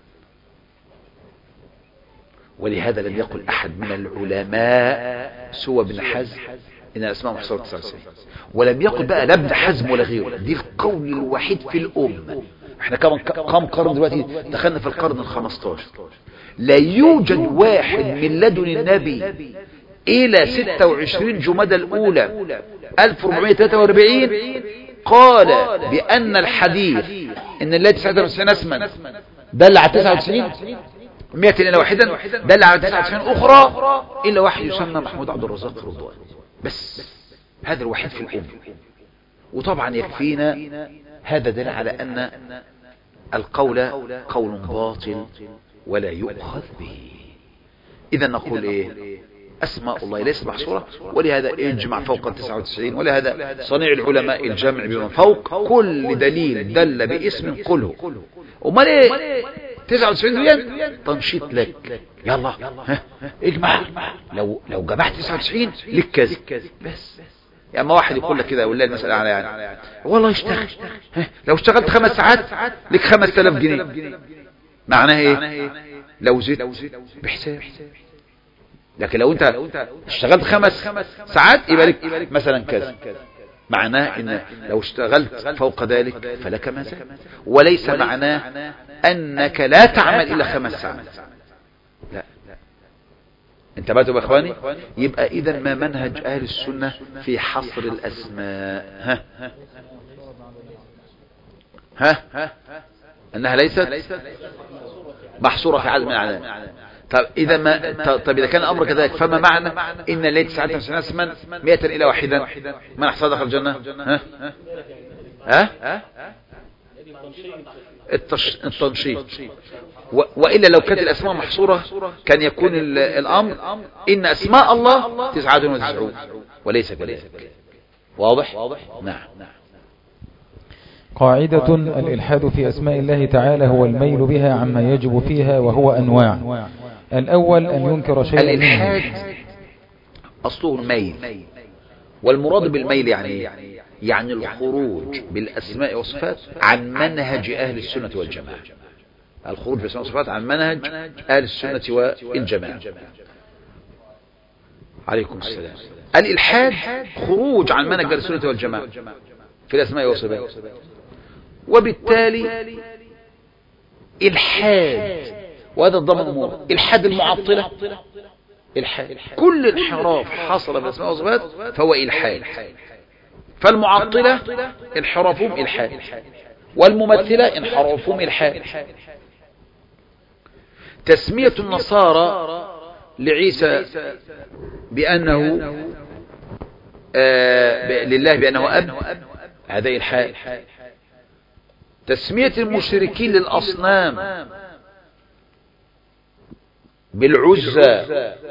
S1: ولهذا لم يقل أحد من العلماء سوى ابن حزم إن الأسماء محصورة في تسعة وتسعين، ولم يقل بقى لا ابن حزم ولا غيره. دي القول الوحيد في الأمة. احنا كم كم قرن دلوقتي؟ دخلنا في القرن الخمستاشر. لا يوجد واحد من لدن النبي إلى ستة وعشرين جمادى الأولى ألف وأربعمائة وثلاثة وأربعين قال بأن الحديث إن الله تسعة وتسعين اسما دل على تسعة وتسعين، مئة إلا واحدا دل على تسعة وتسعين أخرى، إلا واحد يسمى محمود عبد الرزاق الرضواني بس. هذا الوحيد في الأمة. وطبعا يكفينا هذا دل على أن القول قول باطل ولا يؤخذ به. إذا نقول إيه؟ أسماء الله ليست محصورة، ولهذا اجمع فوق التسعة وتسعين، ولهذا صنيع العلماء الجمع بمن فوق كل دليل دل باسم قله. وما ليه تسعة وتسعين دي تنشيط لك، يلا ها اجمع، لو لو جمعت تسعة وتسعين لك كذا بس. يعني ما واحد يقول لك كده والله المسألة على يعني والله اشتغل، لو اشتغلت خمس ساعات لك خمس آلاف جنيه، معناه ايه؟ لو زدت بحساب. لكن لو انت اشتغلت خمس ساعات يبقى لك مثلا كذا، معناه ان لو اشتغلت فوق ذلك فلك ما زاد، وليس معناه انك لا تعمل الا خمس ساعات. لا، انتبهتوا يا اخواني؟ يبقى اذا ما منهج اهل السنة في حصر الاسماء؟ ها ها, ها؟ انها ليست محصورة في عدد من الاعداد. طب اذا ما طب اذا كان الامر كذلك فما معنى ان الليل تسعة وتسعين اسما مئة الى واحدا من احصى دخل الجنة؟ ها ها التنشيط. وإلا لو كانت الأسماء محصورة كان يكون الأمر إن أسماء الله تسعة وتسعون وليس كذلك. واضح؟ نعم.
S2: قاعدة: الإلحاد في أسماء الله تعالى هو الميل بها عما يجب فيها، وهو أنواع. الأول أن ينكر شيئا.
S1: الإلحاد أصله الميل، والمراد بالميل يعني يعني الخروج بالأسماء والصفات عن منهج أهل السنة والجماعة. الخروج بالأسماء والصفات عن منهج أهل السنة والجماعة. عليكم السلام. الإلحاد خروج عن منهج أهل السنة والجماعة في الأسماء والصفات، وبالتالي إلحاد، وهذا ضمن أمور إلحاد المعطلة الحاد. كل انحراف حصل في الأسماء والصفات فهو إلحاد. فالمعطلة انحرافهم إلحاد، والممثلة انحرافهم إلحاد. تسمية النصارى لعيسى بأنه آه لله بأنه أب، هذا إلحاد. تسمية المشركين للأصنام بالعزى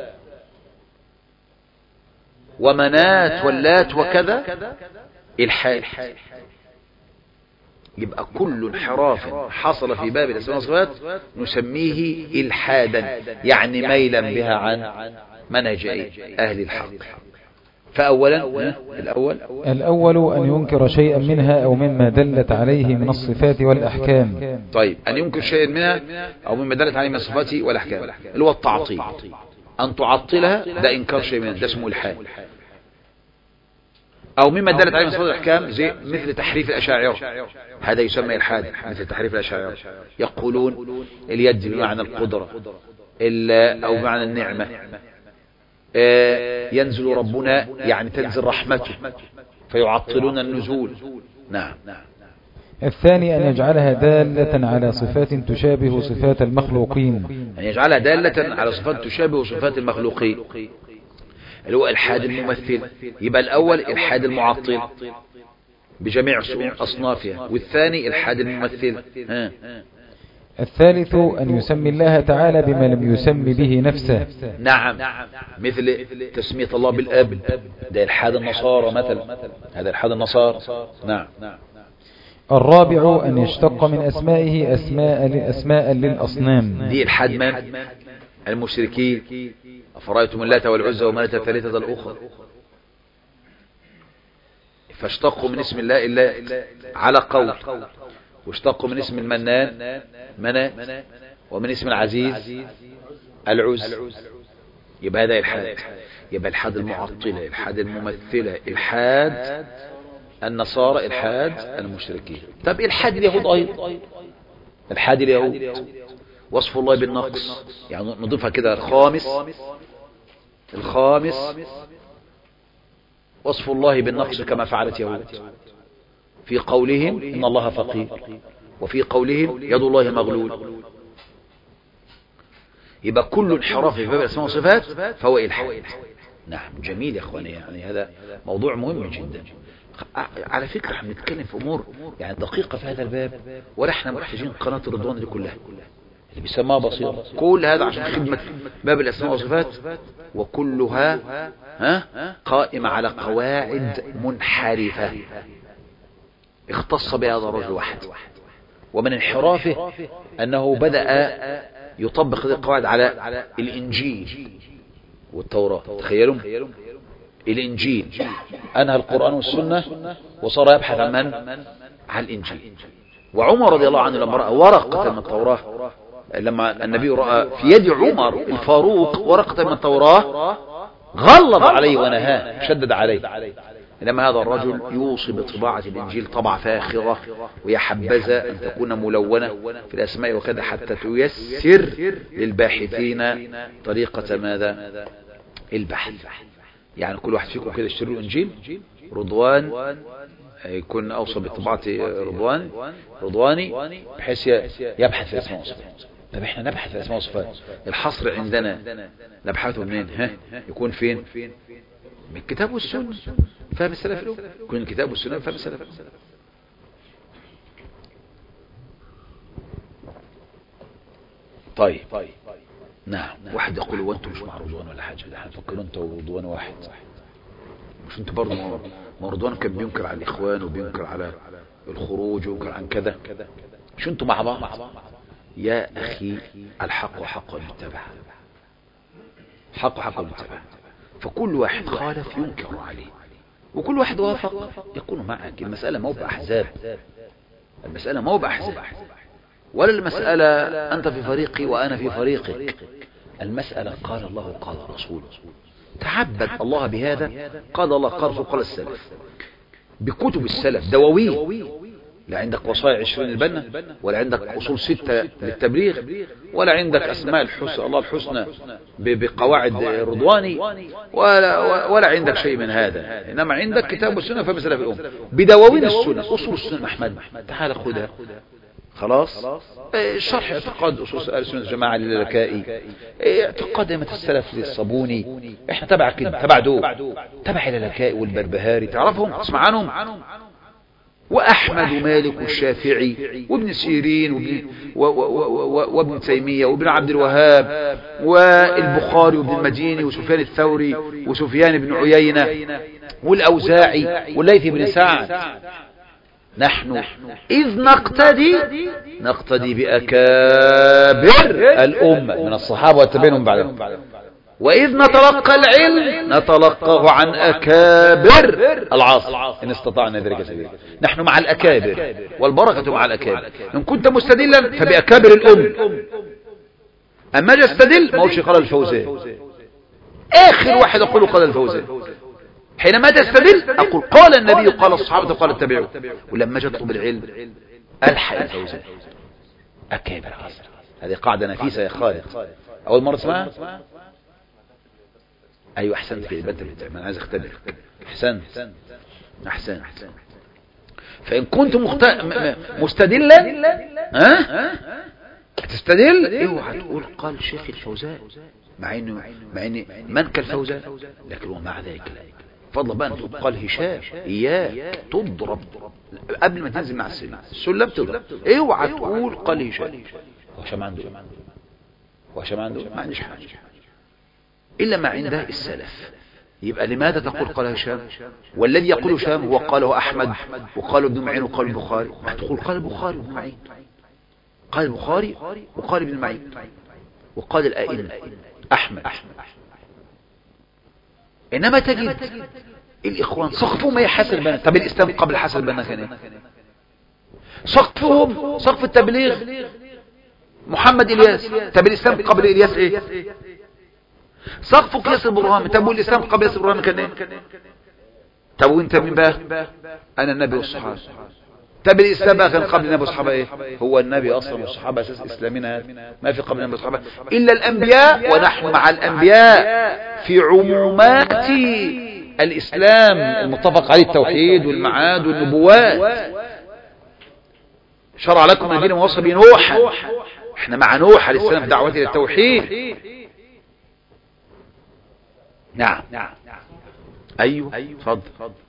S1: ومنات واللات وكذا إلحاد. يبقى كل انحراف حصل في باب الأسماء والصفات نسميه إلحادا، يعني ميلا بها عن منهج أهل الحق. فأولا الأول
S2: الأول أن ينكر شيئا منها أو مما دلت عليه من الصفات والأحكام.
S1: طيب، أن ينكر شيئا منها أو مما دلت عليه من الصفات والأحكام اللي هو التعطيل. أن تعطلها ده إنكار شيء منها، ده اسمه الحاد. أو مما دلت عليه من الصفات والأحكام زي مثل تحريف الأشاعرة، هذا يسمى الحاد. مثل تحريف الأشاعرة يقولون اليد بمعنى القدرة أو بمعنى النعمة، ينزل ربنا يعني تنزل رحمته، فيعطلون النزول. نعم.
S2: الثاني أن يجعلها دالة على صفات تشابه صفات المخلوقين.
S1: أن يجعلها دالة على صفات تشابه صفات المخلوقين اللي هو الحاد الممثل. يبقى الأول الحاد المعطل بجميع أصنافها، والثاني الحاد الممثل. ها.
S2: الثالث أن يسمي الله تعالى بما لم يسمي به نفسه.
S1: نعم، مثل تسمية الله بالأب، ده الحاد النصارى مثلا، هذا الحاد النصارى. نعم.
S2: الرابع أن يشتق من أسمائه أسماء أسماء للأصنام،
S1: دي الحاد من المشركين. أفرأيتم اللات والعزى ومناة الثالثة الأخرى، فاشتقوا من اسم الله إلا على قول، واشتقوا من اسم المنان منى، ومن اسم العزيز العز. يبقى هذا الحاد. يبقى الحاد المعطلة، الحاد الممثلة، الحاد النصارى، الحاد المشركين. طب الحاد اليهود أيضا، الحاد اليهود وصف الله بالنقص، يعني نضيفها كده. الخامس الخامس وصف الله بالنقص كما فعلت يهود في قولهم إن الله فقير، وفي قولهم يد الله مغلول. يبقى كل انحراف في باب الأسماء والصفات فهو إلحاد. نعم، جميل يا أخواني، يعني هذا موضوع مهم جدا. على فكرة احنا بنتكلم في أمور يعني دقيقة في هذا الباب، ولا احنا محتاجين قناة الرضوان دي كلها اللي بيسموها بصيرة. كل هذا عشان خدمة باب الأسماء والصفات، وكلها ها قائمة على قواعد منحرفة اختص بها هذا الرجل واحد. ومن انحرافه أنه بدأ يطبق هذه القواعد على الإنجيل والتوراة. تخيلوا الإنجيل أنهى القرآن والسنة وصار يبحث عن من؟ عن الإنجيل. وعمر رضي الله عنه لما رأى ورقة من التوراة، لما النبي رأى في يد عمر الفاروق ورقة من التوراة غلظ عليه ونهاه، شدد عليه. إنما هذا الرجل يوصي بطباعة الإنجيل طبعة فاخرة، ويا حبذا أن تكون ملونة في الأسماء وكذا حتى تيسر للباحثين طريقة ماذا؟ البحث. يعني كل واحد فيكم كده يشتري الإنجيل رضوان، يكون أوصى بطباعة رضوان رضواني بحيث يبحث في الأسماء والصفات. طب احنا نبحث في الأسماء والصفات، الحصر عندنا نبحثه منين؟ ها يكون فين؟ من الكتاب والسنة، فهم السلف له. يكون الكتاب والسنة فهم السلف. طيب نعم. واحد يقول وانتم مش مع رضوان ولا حاجة، ده احنا نفكروا انتوا ورضوان واحد. مش انتوا برضه؟ ما رضوان كان بينكر على الإخوان وبينكر على الخروج وبينكر عن كذا، مش انتوا مع بعض؟ يا أخي الحق حق المتبع، حق حق المتبع. فكل واحد خالف ينكر عليه، وكل واحد وافق يكون معك. المسألة ما هو بأحزاب، المسألة ما هو بأحزاب، ولا المسألة أنت في فريقي وأنا في فريقك. المسألة قال الله قال رسوله، تعبد الله بهذا، قال الله قال رسول قال السلف، بكتب السلف دواوين لا عندك وصايا عشرين البنا، ولا عندك أصول ستة للتبليغ، ولا عندك أسماء الحسنى الله الحسنى بقواعد رضواني، ولا, ولا عندك شيء من هذا. إنما عندك كتاب السنة فمسألة في الأم بدواوين السنة، أصول السنة أحمد، تعال خدها خلاص. شرح اعتقاد أصول السنة الجماعة للكائي، اعتقاد أئمة السلف للصابوني، احنا تبع كده، تبع دول، تبع للكائي والبربهاري، تعرفهم تسمع عنهم، وأحمد ومالك والشافعي وابن سيرين وابن, و و و وابن تيمية وابن عبد الوهاب والبخاري وابن المديني وسفيان الثوري وسفيان بن عيينة والأوزاعي والليث بن سعد. نحن إذ نقتدي نقتدي بأكابر الأمة من الصحابة والتابعين بعدهم، وإذ نتلقى العلم نتلقاه عن أكابر العصر إن استطعنا ذلك سبيلا. نحن مع الأكابر والبركة مع الأكابر. إن كنت مستدلا فبأكابر الأم، أما جاء استدل ما قلش قال الفوزان، آخر واحد أقول قال الفوزان. حينما تستدل أقول قال النبي قال الصحابة قال التابعون، ولما جاء اطلب العلم ألحق الفوزان أكابر العصر. هذه قاعدة نفيسة يا خالد، أول مرة تسمعها؟ أيوة أحسنت في إثبات البتاع، أنا عايز أختبرك. أحسنت أحسنت. فإن كنت مخت... م... مستدلا ها تستدل اوعى تقول قال شيخ الفوزان، مع إنه مع إن من كالفوزان، لكن ومع ذلك فضل بقى أن تقول قال هشام إياه تضرب قبل ما تنزل مع السلم، السلم تضرب. اوعى تقول قال هشام. وهشام عنده وهشام عنده ما عندش حاجة إلا ما عنده السلف. يبقى لماذا تقول قال هشام والذي يقول هشام هو قاله أحمد وقال ابن معين وقال البخاري؟ ما تقول قال البخاري وابن معين، قال البخاري وقال ابن معين وقال الأئمة أحمد. إنما تجد الإخوان سقفهم ما يحسن البنا. طب الإسلام قبل حسن البنا كان ايه؟ سقفهم سقف التبليغ محمد إلياس. طب الإسلام قبل إلياس ايه؟ سقف قياس البرهان. طب والإسلام قبل قياس البرهان كان ايه؟ طب وانت من بقى؟ أنا النبي والصحابة. طب الإسلام بقى كان قبل النبي والصحابة ايه؟ هو النبي أصلا والصحابة أساس إسلامنا، ما في قبل النبي والصحابة إلا الأنبياء، ونحن مع الأنبياء في عمومات الإسلام المتفق عليه التوحيد والمعاد والنبوات. شرع لكم الدين ووصى به نوحا، احنا مع نوح عليه السلام في دعوته للتوحيد. نعم ايوه اتفضل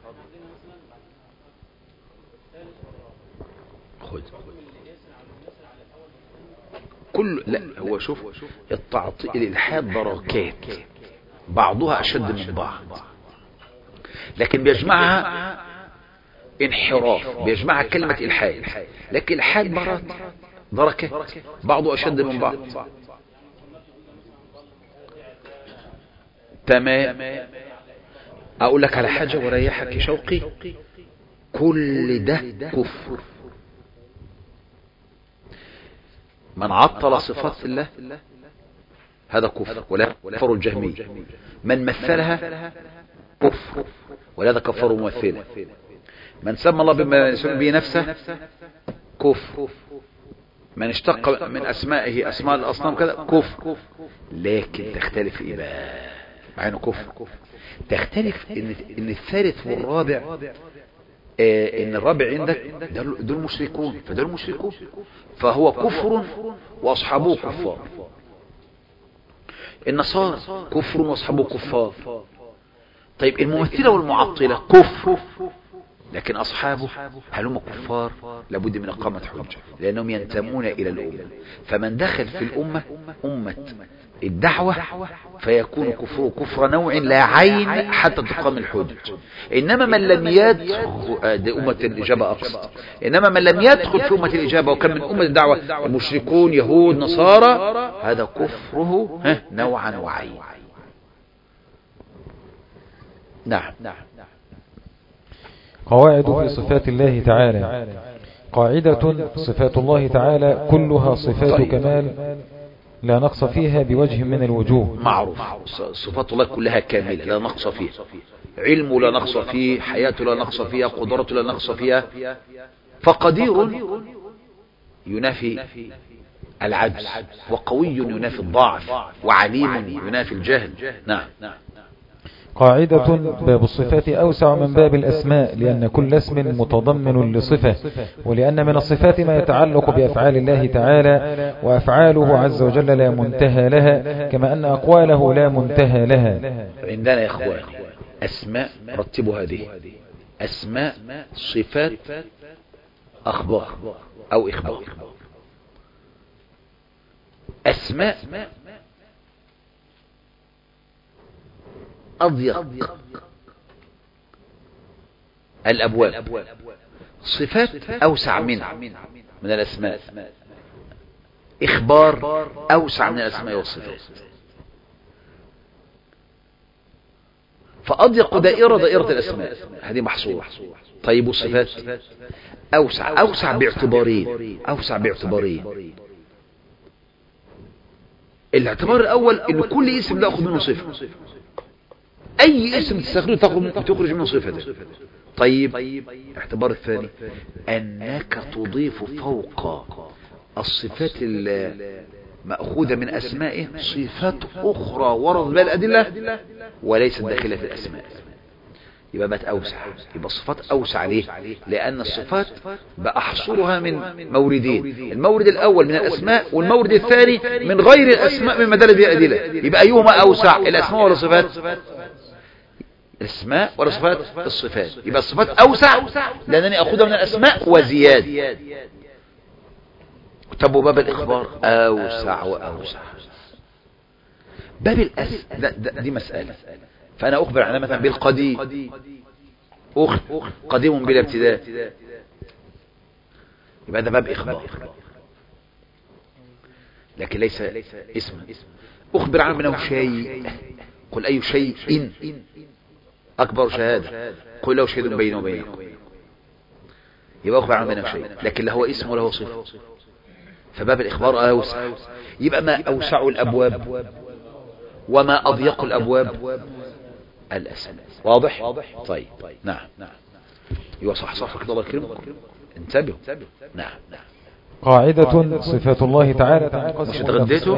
S1: خذ كل. لا هو شوف التعطيل الالحاد دركات، بعضها اشد من بعض، لكن بيجمعها انحراف، بيجمعها كلمة الحاد، لكن الحاد مرات دركات بعضه اشد من بعض. تمام. اقول لك على حاجة وريحك يا شوقي، كل ده كفر. من عطل صفات الله هذا كفر، ولا كفر الجهمي. من مثلها كفر، ولا كفر ممثله. من سمى الله بما يسمى به نفسه كفر. من اشتق من اسمائه اسماء الاصنام كذا كفر. لكن تختلف ايه بقى مع انه كفر؟ تختلف ان ان الثالث والرابع، آه ان الرابع عندك دول مشركون، فدول مشركون فهو كفر واصحابه كفار. النصارى كفر واصحابه كفار. طيب الممثلة والمعطلة كفر، لكن أصحابه هل هم كفار؟ لابد من إقامة حجة، لأنهم ينتمون إلى الأمة. فمن دخل في الأمة أمة الدعوة فيكون كفره كفر نوع لا عين حتى تقام الحجة. إنما من لم يدخل أمة الإجابة أقصد، إنما من لم يدخل في أمة الإجابة وكان من أمة الدعوة المشركون يهود نصارى، هذا كفره نوعا وعين. نعم.
S2: قواعد في صفات الله تعالى. قاعدة: صفات الله تعالى كلها صفات طيب. كمال لا نقص فيها بوجه من الوجوه.
S1: معروف، صفات الله كلها كاملة لا نقص فيها. علمه لا نقص فيه، حياته لا نقص فيها، قدرته لا نقص فيها. فقدير ينافي العجز، وقوي ينافي الضعف، وعليم ينافي الجهل. نعم.
S2: قاعدة: باب الصفات أوسع من باب الأسماء، لأن كل اسم متضمن لصفة، ولأن من الصفات ما يتعلق بأفعال الله تعالى، وأفعاله عز وجل لا منتهى لها، كما أن أقواله لا منتهى لها.
S1: عندنا يا إخوان أسماء، رتبوا هذه: أسماء، صفات، أخبار أو إخبار. أسماء أضيق الأبواب، صفات أوسع منها من الأسماء، إخبار أوسع من الأسماء والصفات. فأضيق دائرة دائرة الأسماء، هذه محصورة. طيب الصفات أوسع، أوسع باعتبارين، أوسع باعتبارين. الاعتبار الأول إن كل اسم لا يأخذ منه صفة، أي اسم تستخدمه تخرج منه صفة. طيب الاعتبار الثاني أنك تضيف فوق الصفات المأخوذة من أسمائه صفات أخرى ورد بها الأدلة وليست داخلة في الأسماء، يبقى بقت أوسع. يبقى الصفات أوسع ليه؟ لأن الصفات بأحصرها من موردين، المورد الأول من الأسماء، والمورد الثاني من غير الأسماء من دل بها الأدلة. يبقى أيهما أوسع، الأسماء ولا الصفات؟ الأسماء ولا صفات؟ الصفات. يبقى الصفات أوسع لأنني أخذها من الأسماء وزيادة. طب باب الإخبار أوسع وأوسع. باب الأس ده ده دي مسألة، فأنا أخبر عنها مثلا بالقديم، أخ قديم بلا ابتداء، يبقى ده باب إخبار، لكن ليس اسم. أخبر عنه منه شيء، قل أي شيء أكبر شهادة، قل له شهد بينه وبينكم، يبقى أخبر عنه منه شيء، لكن لا هو اسم ولا هو صفة. فباب الإخبار أوسع. يبقى ما أوسع الأبواب وما أضيق الأبواب الأسماء. واضح؟ طيب نعم. يبقى صح صح كده، الله يكرمكم، انتبهوا. نعم.
S2: قاعدة: صفات الله تعالى تنقسم.
S1: مش اتغديتوا؟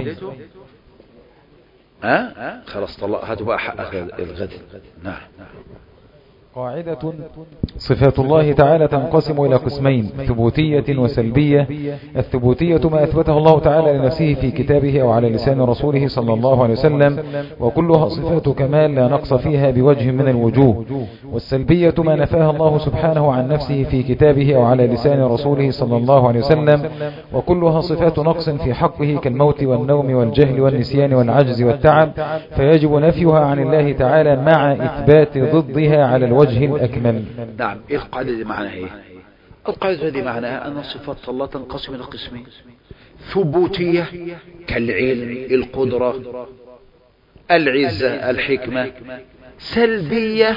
S1: ها خلاص طلع، هاتوا بقى حق الغد. نعم.
S2: قاعدة: صفات الله تعالى تنقسم إلى قسمين: ثبوتية وسلبية. الثبوتية ما أثبته الله تعالى لنفسه في كتابه أو على لسان رسوله صلى الله عليه وسلم، وكلها صفات كمال لا نقص فيها بوجه من الوجوه. والسلبية ما نفاها الله سبحانه عن نفسه في كتابه أو على لسان رسوله صلى الله عليه وسلم، وكلها صفات نقص في حقه كالموت والنوم والجهل والنسيان والعجز والتعب، فيجب نفيها عن الله تعالى مع إثبات ضدها على الوجه الأكمل.
S1: نعم. إيه القاعدة دي معناها إيه؟ القاعدة دي معناها أن صفات الله تنقسم إلى قسمين: ثبوتية كالعلم، القدرة، العزة، الحكمة. سلبية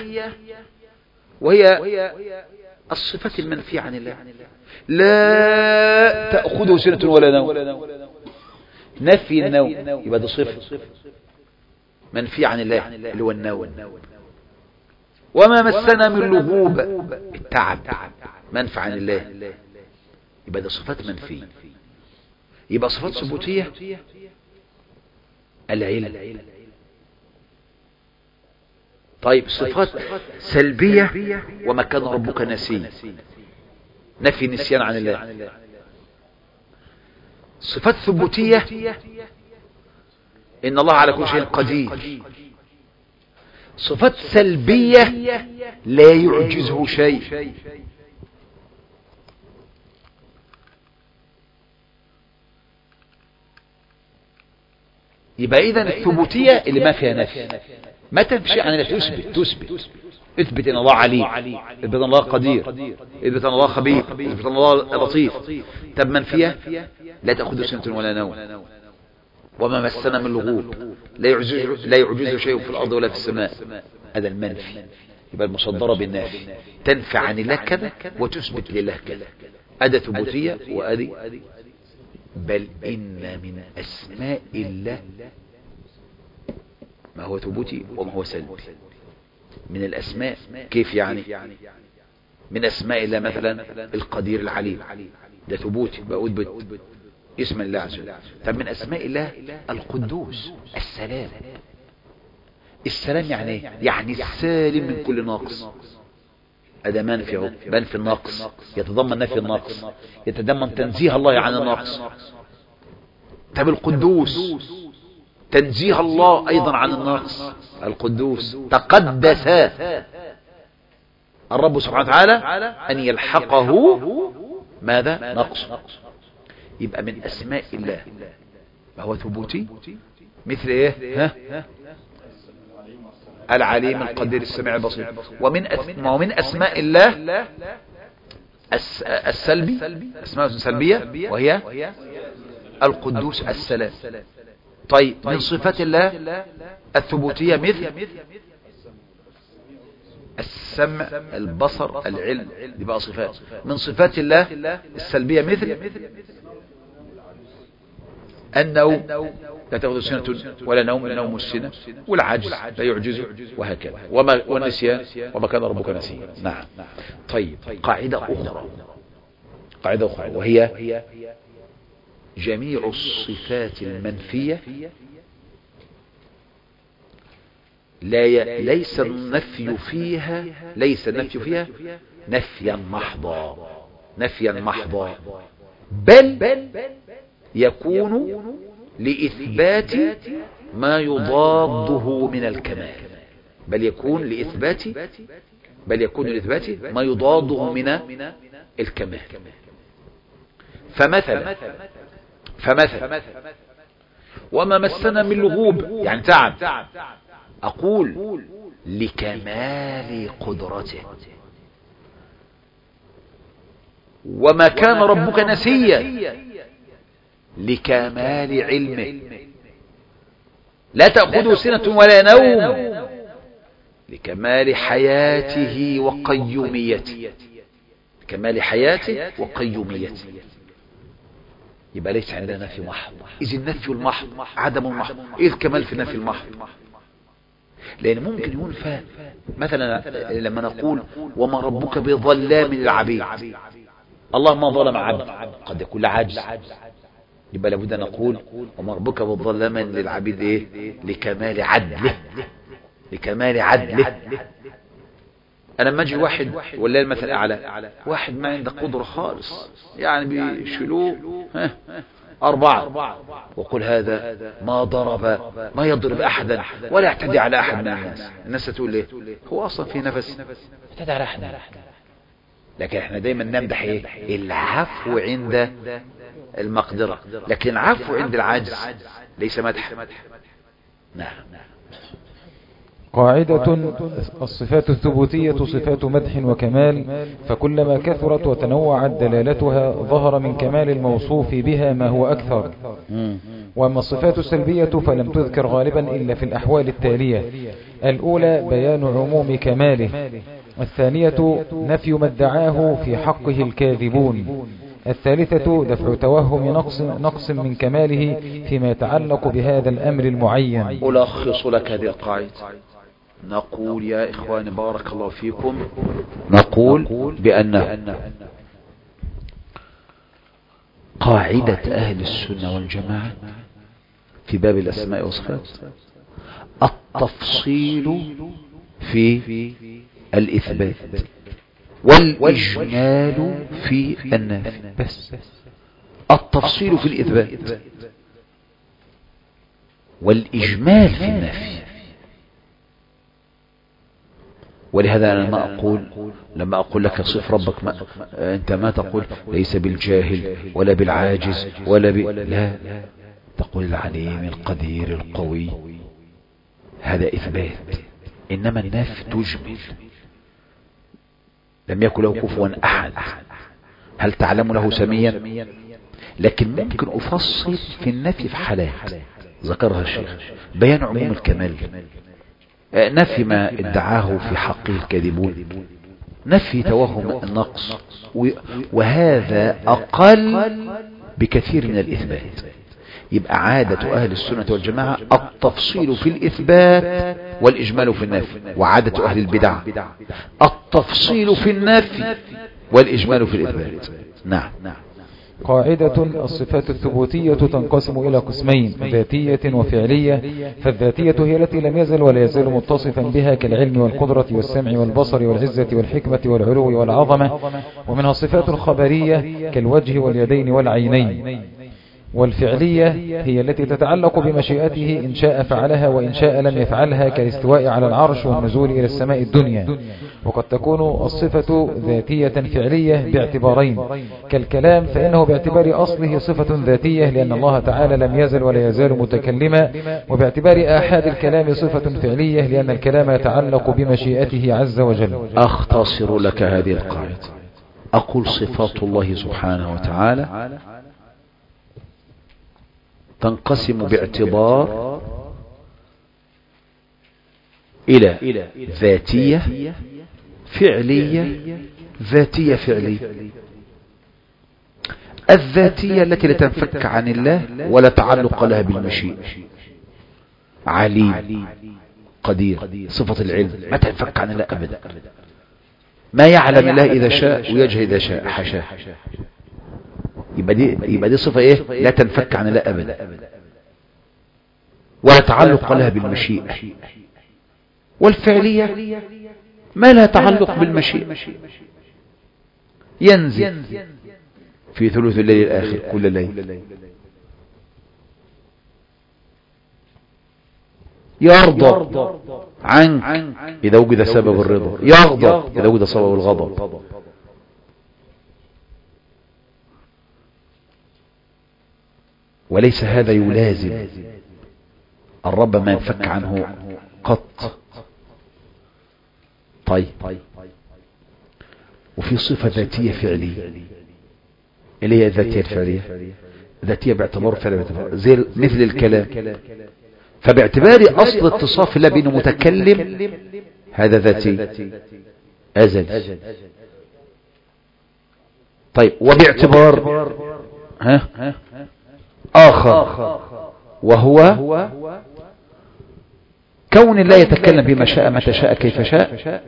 S1: وهي الصفات المنفية عن الله، لا تأخذه سنة ولا نوم. نفي النوم يبقى ده صفة منفية عن الله اللي هو النوم. وما مسنا من لغوب، التعب منفع عن الله، يبقى ده صفات منفية. يبقى صفات ثبوتية العلم. طيب صفات سلبية وما كان ربك نسيا، نفي النسيان عن الله. صفات ثبوتية إن الله على كل شيء قدير. صفات سلبية لا يعجزه شيء. يبقى إذن الثبوتية اللي ما فيها نفي، ما تنفي عن الله، تثبت تثبت اثبت ان الله عليم، اثبت ان الله قدير، اثبت ان الله خبير، اثبت ان الله لطيف. طب منفية لا تأخذ سنة ولا نوم، وما مسنا من لغوب، لا يعجزه لا يعجزه شيء في الأرض ولا في السماء. هذا المنفي. يبقى المصدرة بالنافي، تنفع عن الله كذا وتثبت لله كذا. أدى ثبوتية وأدي. بل إن من أسماء الله ما هو ثبوتي وما هو سلبي. من الأسماء كيف يعني؟ من أسماء الله مثلا القدير العليم، ده ثبوتي بأثبت اسم الله عز وجل. طب من أسماء الله القدوس السلام. السلام يعني ايه؟ يعني السالم من كل ناقص. هذا منفي اهو، منفي النقص، يتضمن نفي النقص، يتضمن تنزيه الله عن النقص. طب القدوس تنزيه الله ايضا عن النقص. القدوس تقدس الرب سبحانه وتعالى ان يلحقه ماذا؟ نقص. يبقى من اسماء الله ما هو ثبوتي مثل ايه؟ ها؟ العليم القدير السميع البصير. ومن ومن اسماء الله السلبي، اسماء سلبيه وهي القدوس السلام. طيب من صفات الله الثبوتيه مثل السمع البصر العلم، دي بقى صفات. من صفات الله السلبيه مثل النوم، لا تأخذ سنة ولا نوم، نوم السنة، والعجز لا يعجزه، وهكذا. وما والنسيان وما كان ربك نسيا. نعم. طيب قاعدة أخرى، قاعدة أخرى وهي جميع الصفات المنفية لا ي... ليس النفي فيها ليس النفي فيها نفيا محضا، نفيا محضا، بل يكون لإثبات ما يضاده من الكمال، بل يكون لإثبات بل يكون لإثبات ما يضاده من الكمال. فمثلا فمثلا وما مسنا من لغوب يعني تعب، أقول لكمال قدرته. وما كان ربك نسيا لكمال علمه. لا تأخذه سنة ولا نوم لكمال حياته وقيوميته، كمال حياته وقيوميته. يبقى ليس عندنا نفي محض. إذ النفي المحض عدم المحض. إيه الكمال في النفي المحض؟ لأن ممكن يكون فهم. مثلا لما نقول وما ربك بظلام للعبيد، الله ما ظلم عبد، قد يكون لعجز، يبقى لابد أن نقول وما ربك بظلام للعبيد إيه؟ لكمال عدله، لكمال عدله. أنا لما أجي واحد ولا المثل أعلى، واحد ما عنده قدرة خالص، يعني بيشيلوه أربعة، وقل هذا ما ضرب ما يضرب أحدا ولا يعتدي على أحد من الناس. الناس تقول ليه؟ هو أصلا في نفس يعتدي على أحد. لكن احنا دايما نمدح ايه؟ العفو عند المقدرة، لكن العفو عند العجز ليس مدح. نعم.
S2: قاعدة الصفات الثبوتية صفات مدح وكمال، فكلما كثرت وتنوعت دلالتها ظهر من كمال الموصوف بها ما هو أكثر. وأما الصفات السلبية فلم تذكر غالبا إلا في الأحوال التالية: الأولى بيان عموم كماله، الثانية نفي ما ادعاه في حقه الكاذبون، الثالثة دفع توهم نقص, نقص من كماله فيما يتعلق بهذا الأمر المعين.
S1: ألخص لك هذه القاعدة. نقول يا إخواني بارك الله فيكم، نقول بأن قاعدة أهل السنة والجماعة في باب الأسماء والصفات التفصيل في الإثبات والإجمال في النفي، بس التفصيل في الإثبات والإجمال في النفي. ولهذا أنا ما أقول لما أقول لك صف ربك، ما أنت ما تقول ليس بالجاهل ولا بالعاجز ولا ب... لا، تقول العليم القدير القوي، هذا إثبات. إنما النفي تجمل. لم يكن له كفوا أحد، هل تعلم له سميا؟ لكن ممكن أفصل في النفي في حالات ذكرها الشيخ: بيان عموم الكمال، نفي ما ادعاه في حقه الكاذبون، نفي توهم النقص، وهذا أقل بكثير من الإثبات. يبقى عادة أهل السنة والجماعة التفصيل في الإثبات والإجمال في النفي، وعادة أهل البدع التفصيل في النفي والإجمال في الإثبات. نعم.
S2: قاعدة: الصفات الثبوتية تنقسم إلى قسمين: ذاتية وفعلية. فالذاتية هي التي لم يزل ولا يزال متصفا بها كالعلم والقدرة والسمع والبصر والعزة والحكمة والعلو والعظمة. ومنها الصفات الخبرية كالوجه واليدين والعينين. والفعلية هي التي تتعلق بمشيئته، إن شاء فعلها وإن شاء لم يفعلها، كالاستواء على العرش والنزول إلى السماء الدنيا. وقد تكون الصفة ذاتية فعلية باعتبارين: كالكلام فإنه باعتبار أصله صفة ذاتية لأن الله تعالى لم يزل ولا يزال متكلما، وباعتبار آحاد الكلام صفة فعلية لأن الكلام يتعلق بمشيئته عز وجل.
S1: أختصر لك هذه القاعدة، أقول صفات الله سبحانه وتعالى تنقسم باعتبار إلى ذاتية فعلية ذاتية فعلية. الذاتية التي لا تنفك عن الله ولا تعلق لها بالمشيئة: عليم، قدير، صفة العلم ما تنفك عن الله أبدا، ما يعلم الله إذا شاء ويجهل إذا شاء، حاشاه. يبقى دي يبقى دي صفة ايه؟ لا تنفك عن الله ابدا ولا تعلق لها بالمشيئة. والفعلية ما لها تعلق بالمشيئة، ينزل في ثلث الليل الآخر كل ليل، يرضى عنك إذا وجد سبب الرضا، يغضب إذا وجد سبب الغضب. وليس هذا يلازم الرب ما ينفك عنه قط. طيب، وفي صفة ذاتية فعلية اللي هي الذاتية الفعلية، ذاتية باعتبار فعل باعتبار زي مثل الكلام، فباعتبار أصل اتصاف الله بأنه متكلم هذا ذاتي أزل. طيب، وباعتبار ها آخر وهو كون الله يتكلم بما شاء متى شاء كيف شاء.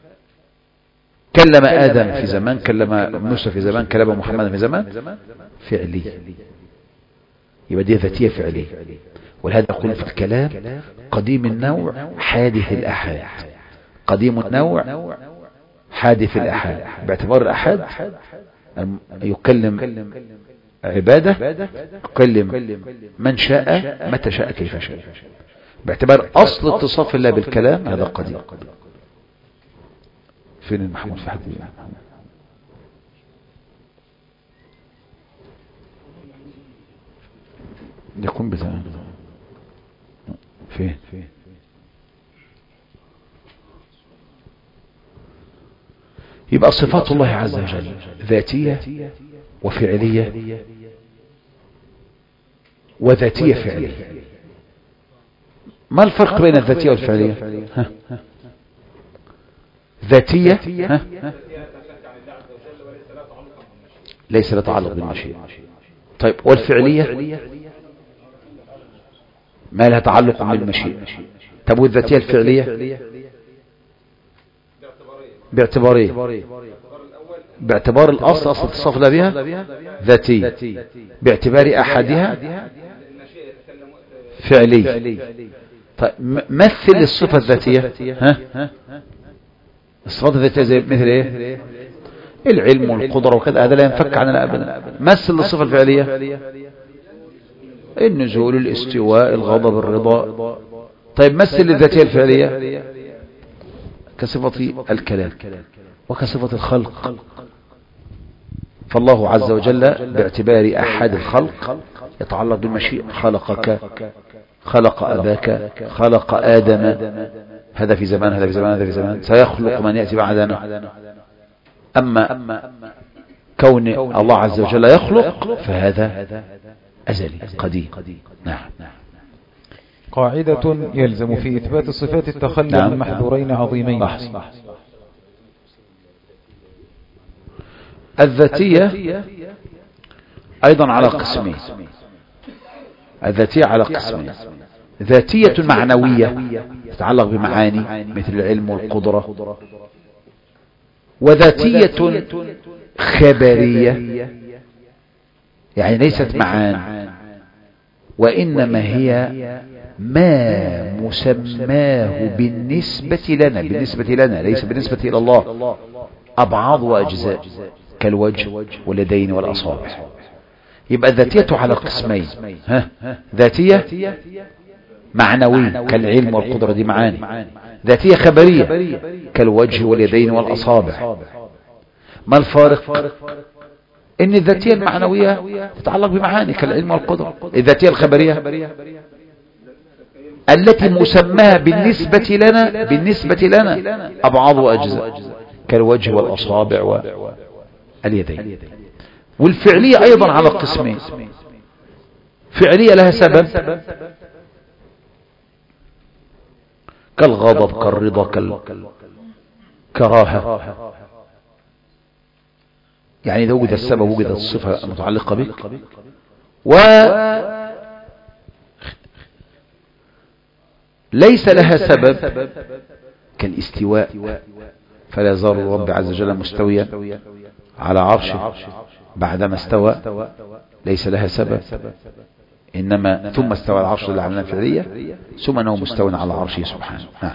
S1: كلم آدم في زمان، كلم موسى في زمان، كلم محمد في زمان، فعلي. يبقى دي ذاتية فعلية. ولهذا يقول في الكلام قديم النوع حادث الأحاد. قديم النوع حادث الأحاد، باعتبار الأحاد يكلم عبادة، يكلم من شاء متى شاء كيف شاء، باعتبار أصل اتصاف الله بالكلام هذا قديم. فين المحمود في حد يكون بزمان فين يبقى صفات الله عز وجل ذاتية وفعلية وذاتية فعلية. ما الفرق بين الذاتية والفعلية؟ ها. ذاتية ها؟ ليس لا تعلق بالمشيئة. طيب، والفعلية ما لها تعلق بالمشيئة. طب والذاتية الفعلية باعتباريه باعتبار الأصل، أصل اتصاف لا بها ذاتية، باعتبار أحدها فعلي. طيب، مثل الصفة الذاتية. ها الصفات الذاتية زي مثل ايه؟ العلم والقدرة وكذا، هذا لا ينفك عننا أبدا. مثل الصفة الفعلية النزول، الاستواء، الغضب، الرضا. طيب، مثل الذاتية الفعلية كصفة الكلام وكصفة الخلق. فالله عز وجل باعتبار أحد الخلق يتعلق بالمشيئة، خلقك، خلق أباك، خلق آدم، هذا في زمان، هذا في زمان، هذا في زمان، سيخلق من يأتي بعدنا. أما كون الله عز وجل يخلق فهذا أزلي قديم. نعم.
S2: قاعدة: يلزم في إثبات الصفات التخلي عن محذورين عظيمين.
S1: الذاتية أيضا على قسمين: الذاتية على قسمين: ذاتية معنوية تتعلق بمعاني مثل العلم والقدرة، وذاتية خبرية يعني ليست معان وإنما هي ما مسماه بالنسبة لنا بالنسبة لنا ليس بالنسبة إلى الله أبعاض وأجزاء كالوجه واليدين والأصابع. يبقى الذاتية على قسمين: ها ذاتية معنوية كالعلم والقدرة دي معاني، ذاتية خبرية كالوجه واليدين والأصابع. ما الفارق؟ إن الذاتية المعنوية تتعلق بمعاني كالعلم والقدرة، الذاتية الخبرية التي مسماها بالنسبة لنا بالنسبة لنا أبعاض وأجزاء كالوجه والأصابع واليدين. والفعلية أيضا على قسمين: فعلية لها سبب كالغضب كالرضا كالكراهة، يعني إذا وجد السبب وجدت الصفة المتعلقة به. وليس لها سبب كالاستواء، فلا يزال الرب عز وجل مستويا على عرشه بعدما استوى، ليس لها سبب، إنما ثم استوى العرش على العملية الفعلية ثم أنه مستوى على عرشه سبحانه. نعم.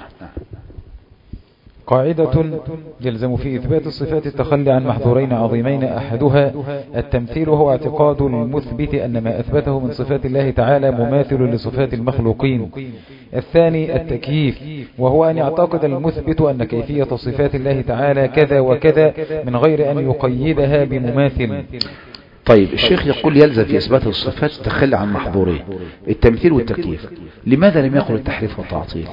S2: قاعدة يلزم في إثبات الصفات التخلي عن محظورين عظيمين: أحدها التمثيل، وهو اعتقاد المثبت أن ما أثبته من صفات الله تعالى مماثل لصفات المخلوقين. الثاني التكييف، وهو أن يعتقد المثبت أن كيفية صفات الله تعالى كذا وكذا من غير أن يقيدها بمماثل.
S1: طيب، الشيخ يقول يلزم في إثبات الصفات التخلي عن محظورين: التمثيل والتكييف. لماذا لم يقل التحريف والتعطيل؟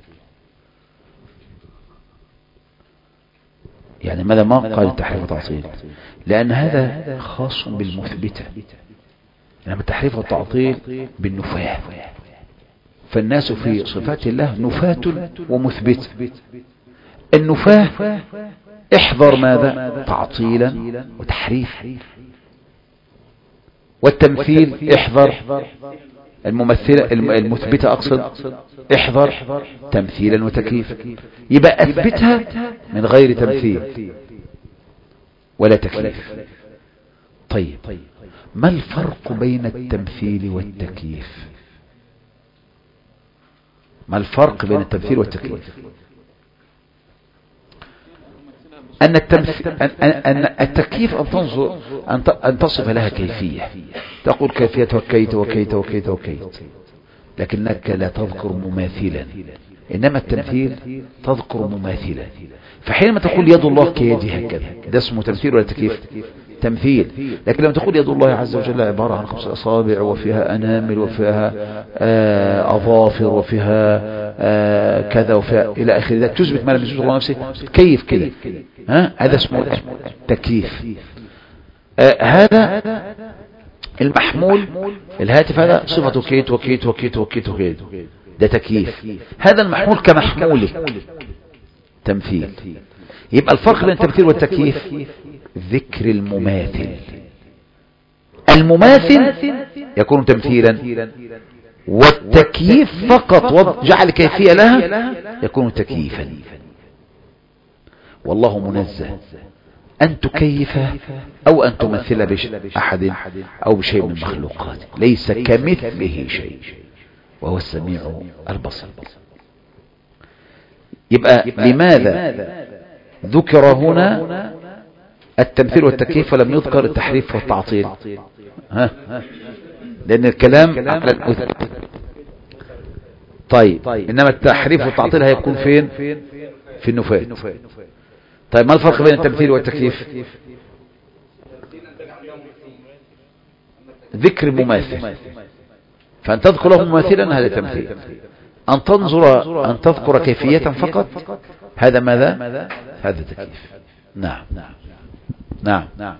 S1: يعني ماذا ما قال التحريف والتعطيل؟ لأن هذا خاص بالمثبتة، يعني التحريف والتعطيل بالنفاة، فالناس في صفات الله نفاة ومثبت. النفاة احذر ماذا؟ تعطيلا وتحريف. والتمثيل احذر الممثلة المثبتة أقصد احذر تمثيلا وتكييف. يبقى أثبتها من غير تمثيل ولا تكييف. طيب، ما الفرق بين التمثيل والتكييف؟ ما الفرق بين التمثيل والتكييف؟ أن, أن التكييف أن تنظر أن تصف لها كيفية، تقول كيفية وكيت وكيت وكيت وكيت، لكنك لا تذكر مماثلا. إنما التمثيل تذكر مماثلا. فحينما تقول يد الله كيدي هكذا، ده اسمه تمثيل ولا تكييف؟ تمثيل. لكن لما تقول يد الله عز وجل عبارة عن خمس أصابع وفيها أنامل وفيها آه أظافر وفيها آه كذا وفيها إلى آخر ذلك، تثبت ما لم يثبت الله نفسه، تكيف كده، ها هذا اسمه تكييف. آه هذا المحمول الهاتف هذا صفته كيت وكيت وكيت وكيت وكيت، ده تكييف. هذا المحمول كمحموله تمثيل. يبقى الفرق بين التمثيل والتكييف ذكر المماثل. المماثل يكون تمثيلا، والتكييف فقط جعل كيفية لها يكون تكييفا. والله منزه أن تكيف أو أن تمثل بأحد أو بشيء من مخلوقاته، ليس كمثله شيء وهو السميع البصير. يبقى لماذا ذكر هنا التمثيل والتكييف ولم يذكر التحريف والتعطيل؟ ها؟ لأن الكلام على المثبت. طيب، إنما التحريف والتعطيل هيكون فين؟ في النفاة. طيب، ما الفرق بين التمثيل والتكييف؟ ذكر مماثل، فأن تذكر له مماثلا هذا تمثيل. أن تنظر أن تذكر كيفية فقط هذا ماذا؟ هذا تكييف. نعم نعم نعم.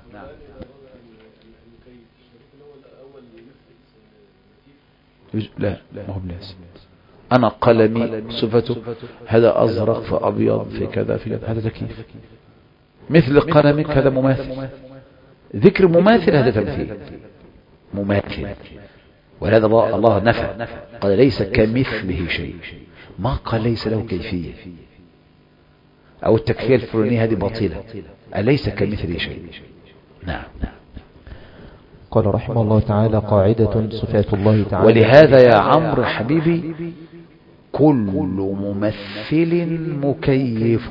S1: لا ما هو بلاس. أنا قلمي صفته هذا أزرق في أبيض في كذا في كذا، هذا تكييف. مثل قلمك هذا مماثل. ذكر مماثل هذا تمثيل. مماثل ولهذا الله نفى قال ليس كمثله شيء، ما قال ليس له كيفية، أو التكفير الفلانية هذه باطلة، أليس كمثله شيء. نعم.
S3: قال رحمه الله تعالى قاعدة صفات الله تعالى.
S1: ولهذا يا عمرو حبيبي كل ممثل مكيف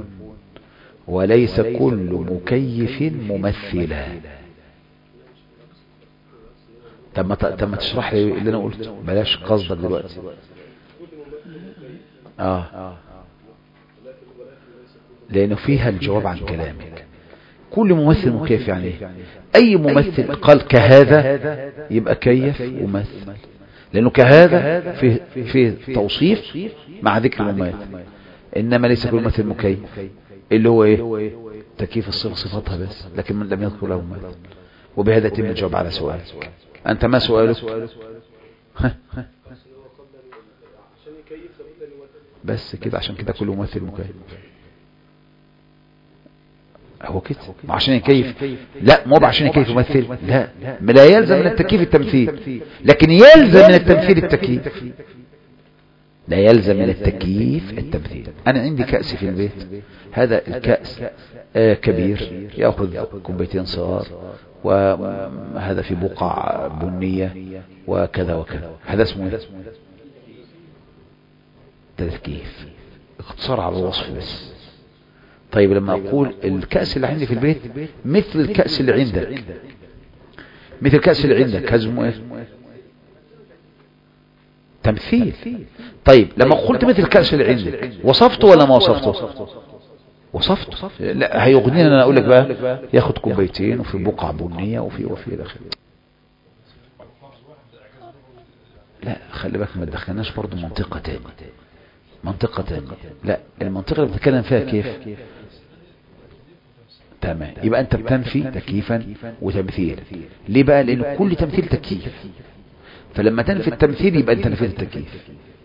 S1: وليس كل مكيف ممثلا. طب ما طب ما تشرح لي اللي انا قلته، بلاش قصدك دلوقتي. اه لانه فيها الجواب عن كلامك. كل ممثل مكيف يعني ايه؟ اي ممثل قال كهذا يبقى كيف ومثل، لانه كهذا فيه فيه توصيف مع ذكر المماثل. انما ليس كل ممثل مكيف اللي هو ايه؟ تكييف الصفة صفتها بس، لكن من لم يذكر له مماثل. وبهذا يتم الجواب على سؤالك. انت ما سؤالك؟ بس كده، عشان كده كل ممثل مكيف. هو كده عشان يكيف، لا مو عشان يكيف يمثل، لا لا يلزم من التكييف التمثيل، لكن يلزم من التمثيل التكييف. لا يلزم من التكييف التمثيل. انا عندي كأس في البيت، هذا الكأس آه كبير يأخذ كوبايتين صغار، وهذا في بقع بنية وكذا وكذا، هذا اسمه تكييف، اختصار على الوصف بس. طيب لما اقول الكأس اللي عندي في البيت مثل الكأس اللي عندك، مثل الكأس اللي عندك، هذا اسمه ايه؟ تمثيل. طيب لما قلت مثل الكأس اللي عندك وصفته ولا ما وصفته؟ وصفته. لا هيغنينا انا اقول لك بقى ياخد كوبايتين وفي بقعة بنية وفي وفي الى اخره. لا خلي بالك ما تدخلناش برضه منطقة تانية، منطقة تانية. لا المنطقة اللي بتتكلم فيها كيف؟ تمام. يبقى انت بتنفي تكييفا وتمثيل. ليه بقى؟ لان كل تمثيل تكييف، فلما تنفي التمثيل يبقى انت نفيت التكييف.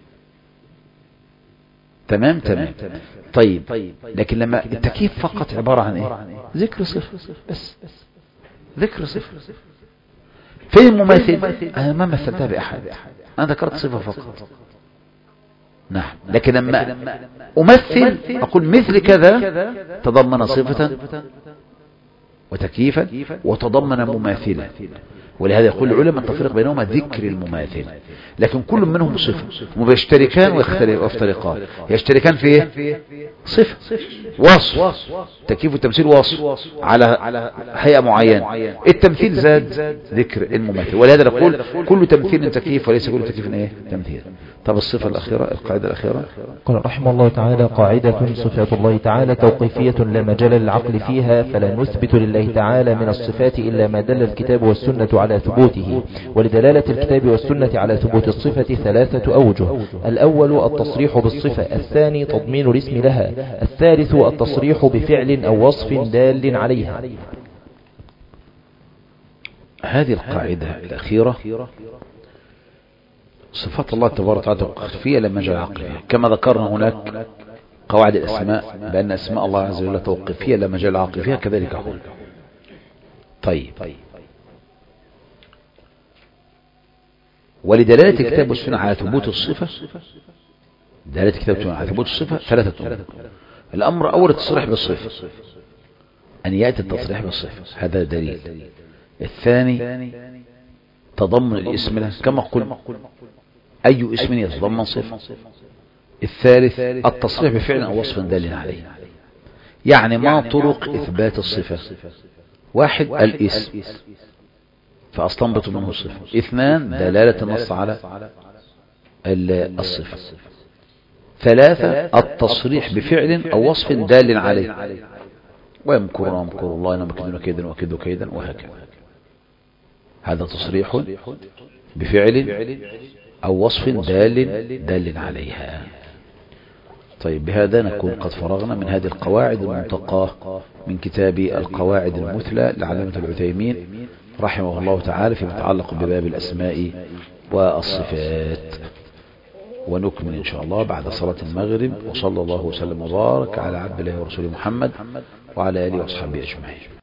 S1: تمام تمام. طيب لكن لما التكييف فقط عبارة عن ايه؟ ذكر صفر بس، ذكر صفر. فين المماثل؟ انا ما مثلتها باحد، انا ذكرت صفة فقط. نعم. لكن لما امثل اقول مثل كذا تضمن صفة وتكييفا وتضمن مماثلا. ولهذا يقول العلماء التفريق بينهما ذكر المماثل، لكن كل منهم صفة، ويشتركان ويفترقان. يشتركان في ايه؟ صفة، وصف. تكييف والتمثيل وصف على هيئة معينة، التمثيل زاد ذكر المماثل. ولهذا نقول كل تمثيل تكييف وليس كل تكييف ايه؟ تمثيل. طب الصفة الأخيرة، القاعدة الأخيرة.
S3: قال رحمه الله تعالى قاعدة صفات الله تعالى توقيفية لا مجال للعقل فيها، فلا نثبت لله تعالى من الصفات إلا ما دل الكتاب والسنة على ثبوته. ولدلالة الكتاب والسنة على ثبوت الصفة ثلاثة أوجه: الأول التصريح بالصفة، الثاني تضمين الاسم لها، الثالث التصريح بفعل أو وصف دال عليها.
S1: هذه القاعدة الأخيرة صفات الله تبارك وتعالى توقيفية لا مجال للعقل فيها، كما ذكرنا هناك قواعد الأسماء بأن أسماء الله عز وجل توقيفية لا مجال للعقل فيها، كذلك هنا. طيب ولدلالة الكتاب والسنة على ثبوت الصفة، دلالة الكتاب والسنة على ثبوت الصفة ثلاثة أمور. الأمر أول التصريح بالصفة، أن يأتي التصريح بالصفة، هذا دليل. الثاني تضمن الاسم له، كما قل أي اسم يتضمن صفة. الثالث التصريح بفعل أو وصف دال عليه. يعني ما طرق إثبات الصفة؟ واحد الاسم فأستنبط منه الصفة، اثنان دلالة النص على الصفة، ثلاثة التصريح بفعل أو وصف دال عليه، ويمكرون ويمكر الله إنهم يكيدون كيدا وكيدوا كيدا وهكذا. هذا تصريح بفعل أو وصف دال دال عليها. طيب بهذا نكون قد فرغنا من هذه القواعد المنتقاة من كتاب القواعد المثلى لعلامة العثيمين رحمه الله تعالى فيما يتعلق بباب الأسماء والصفات. ونكمل إن شاء الله بعد صلاة المغرب. وصلى الله وسلم وبارك على عبد الله ورسوله محمد وعلى آله وصحبه أجمعين.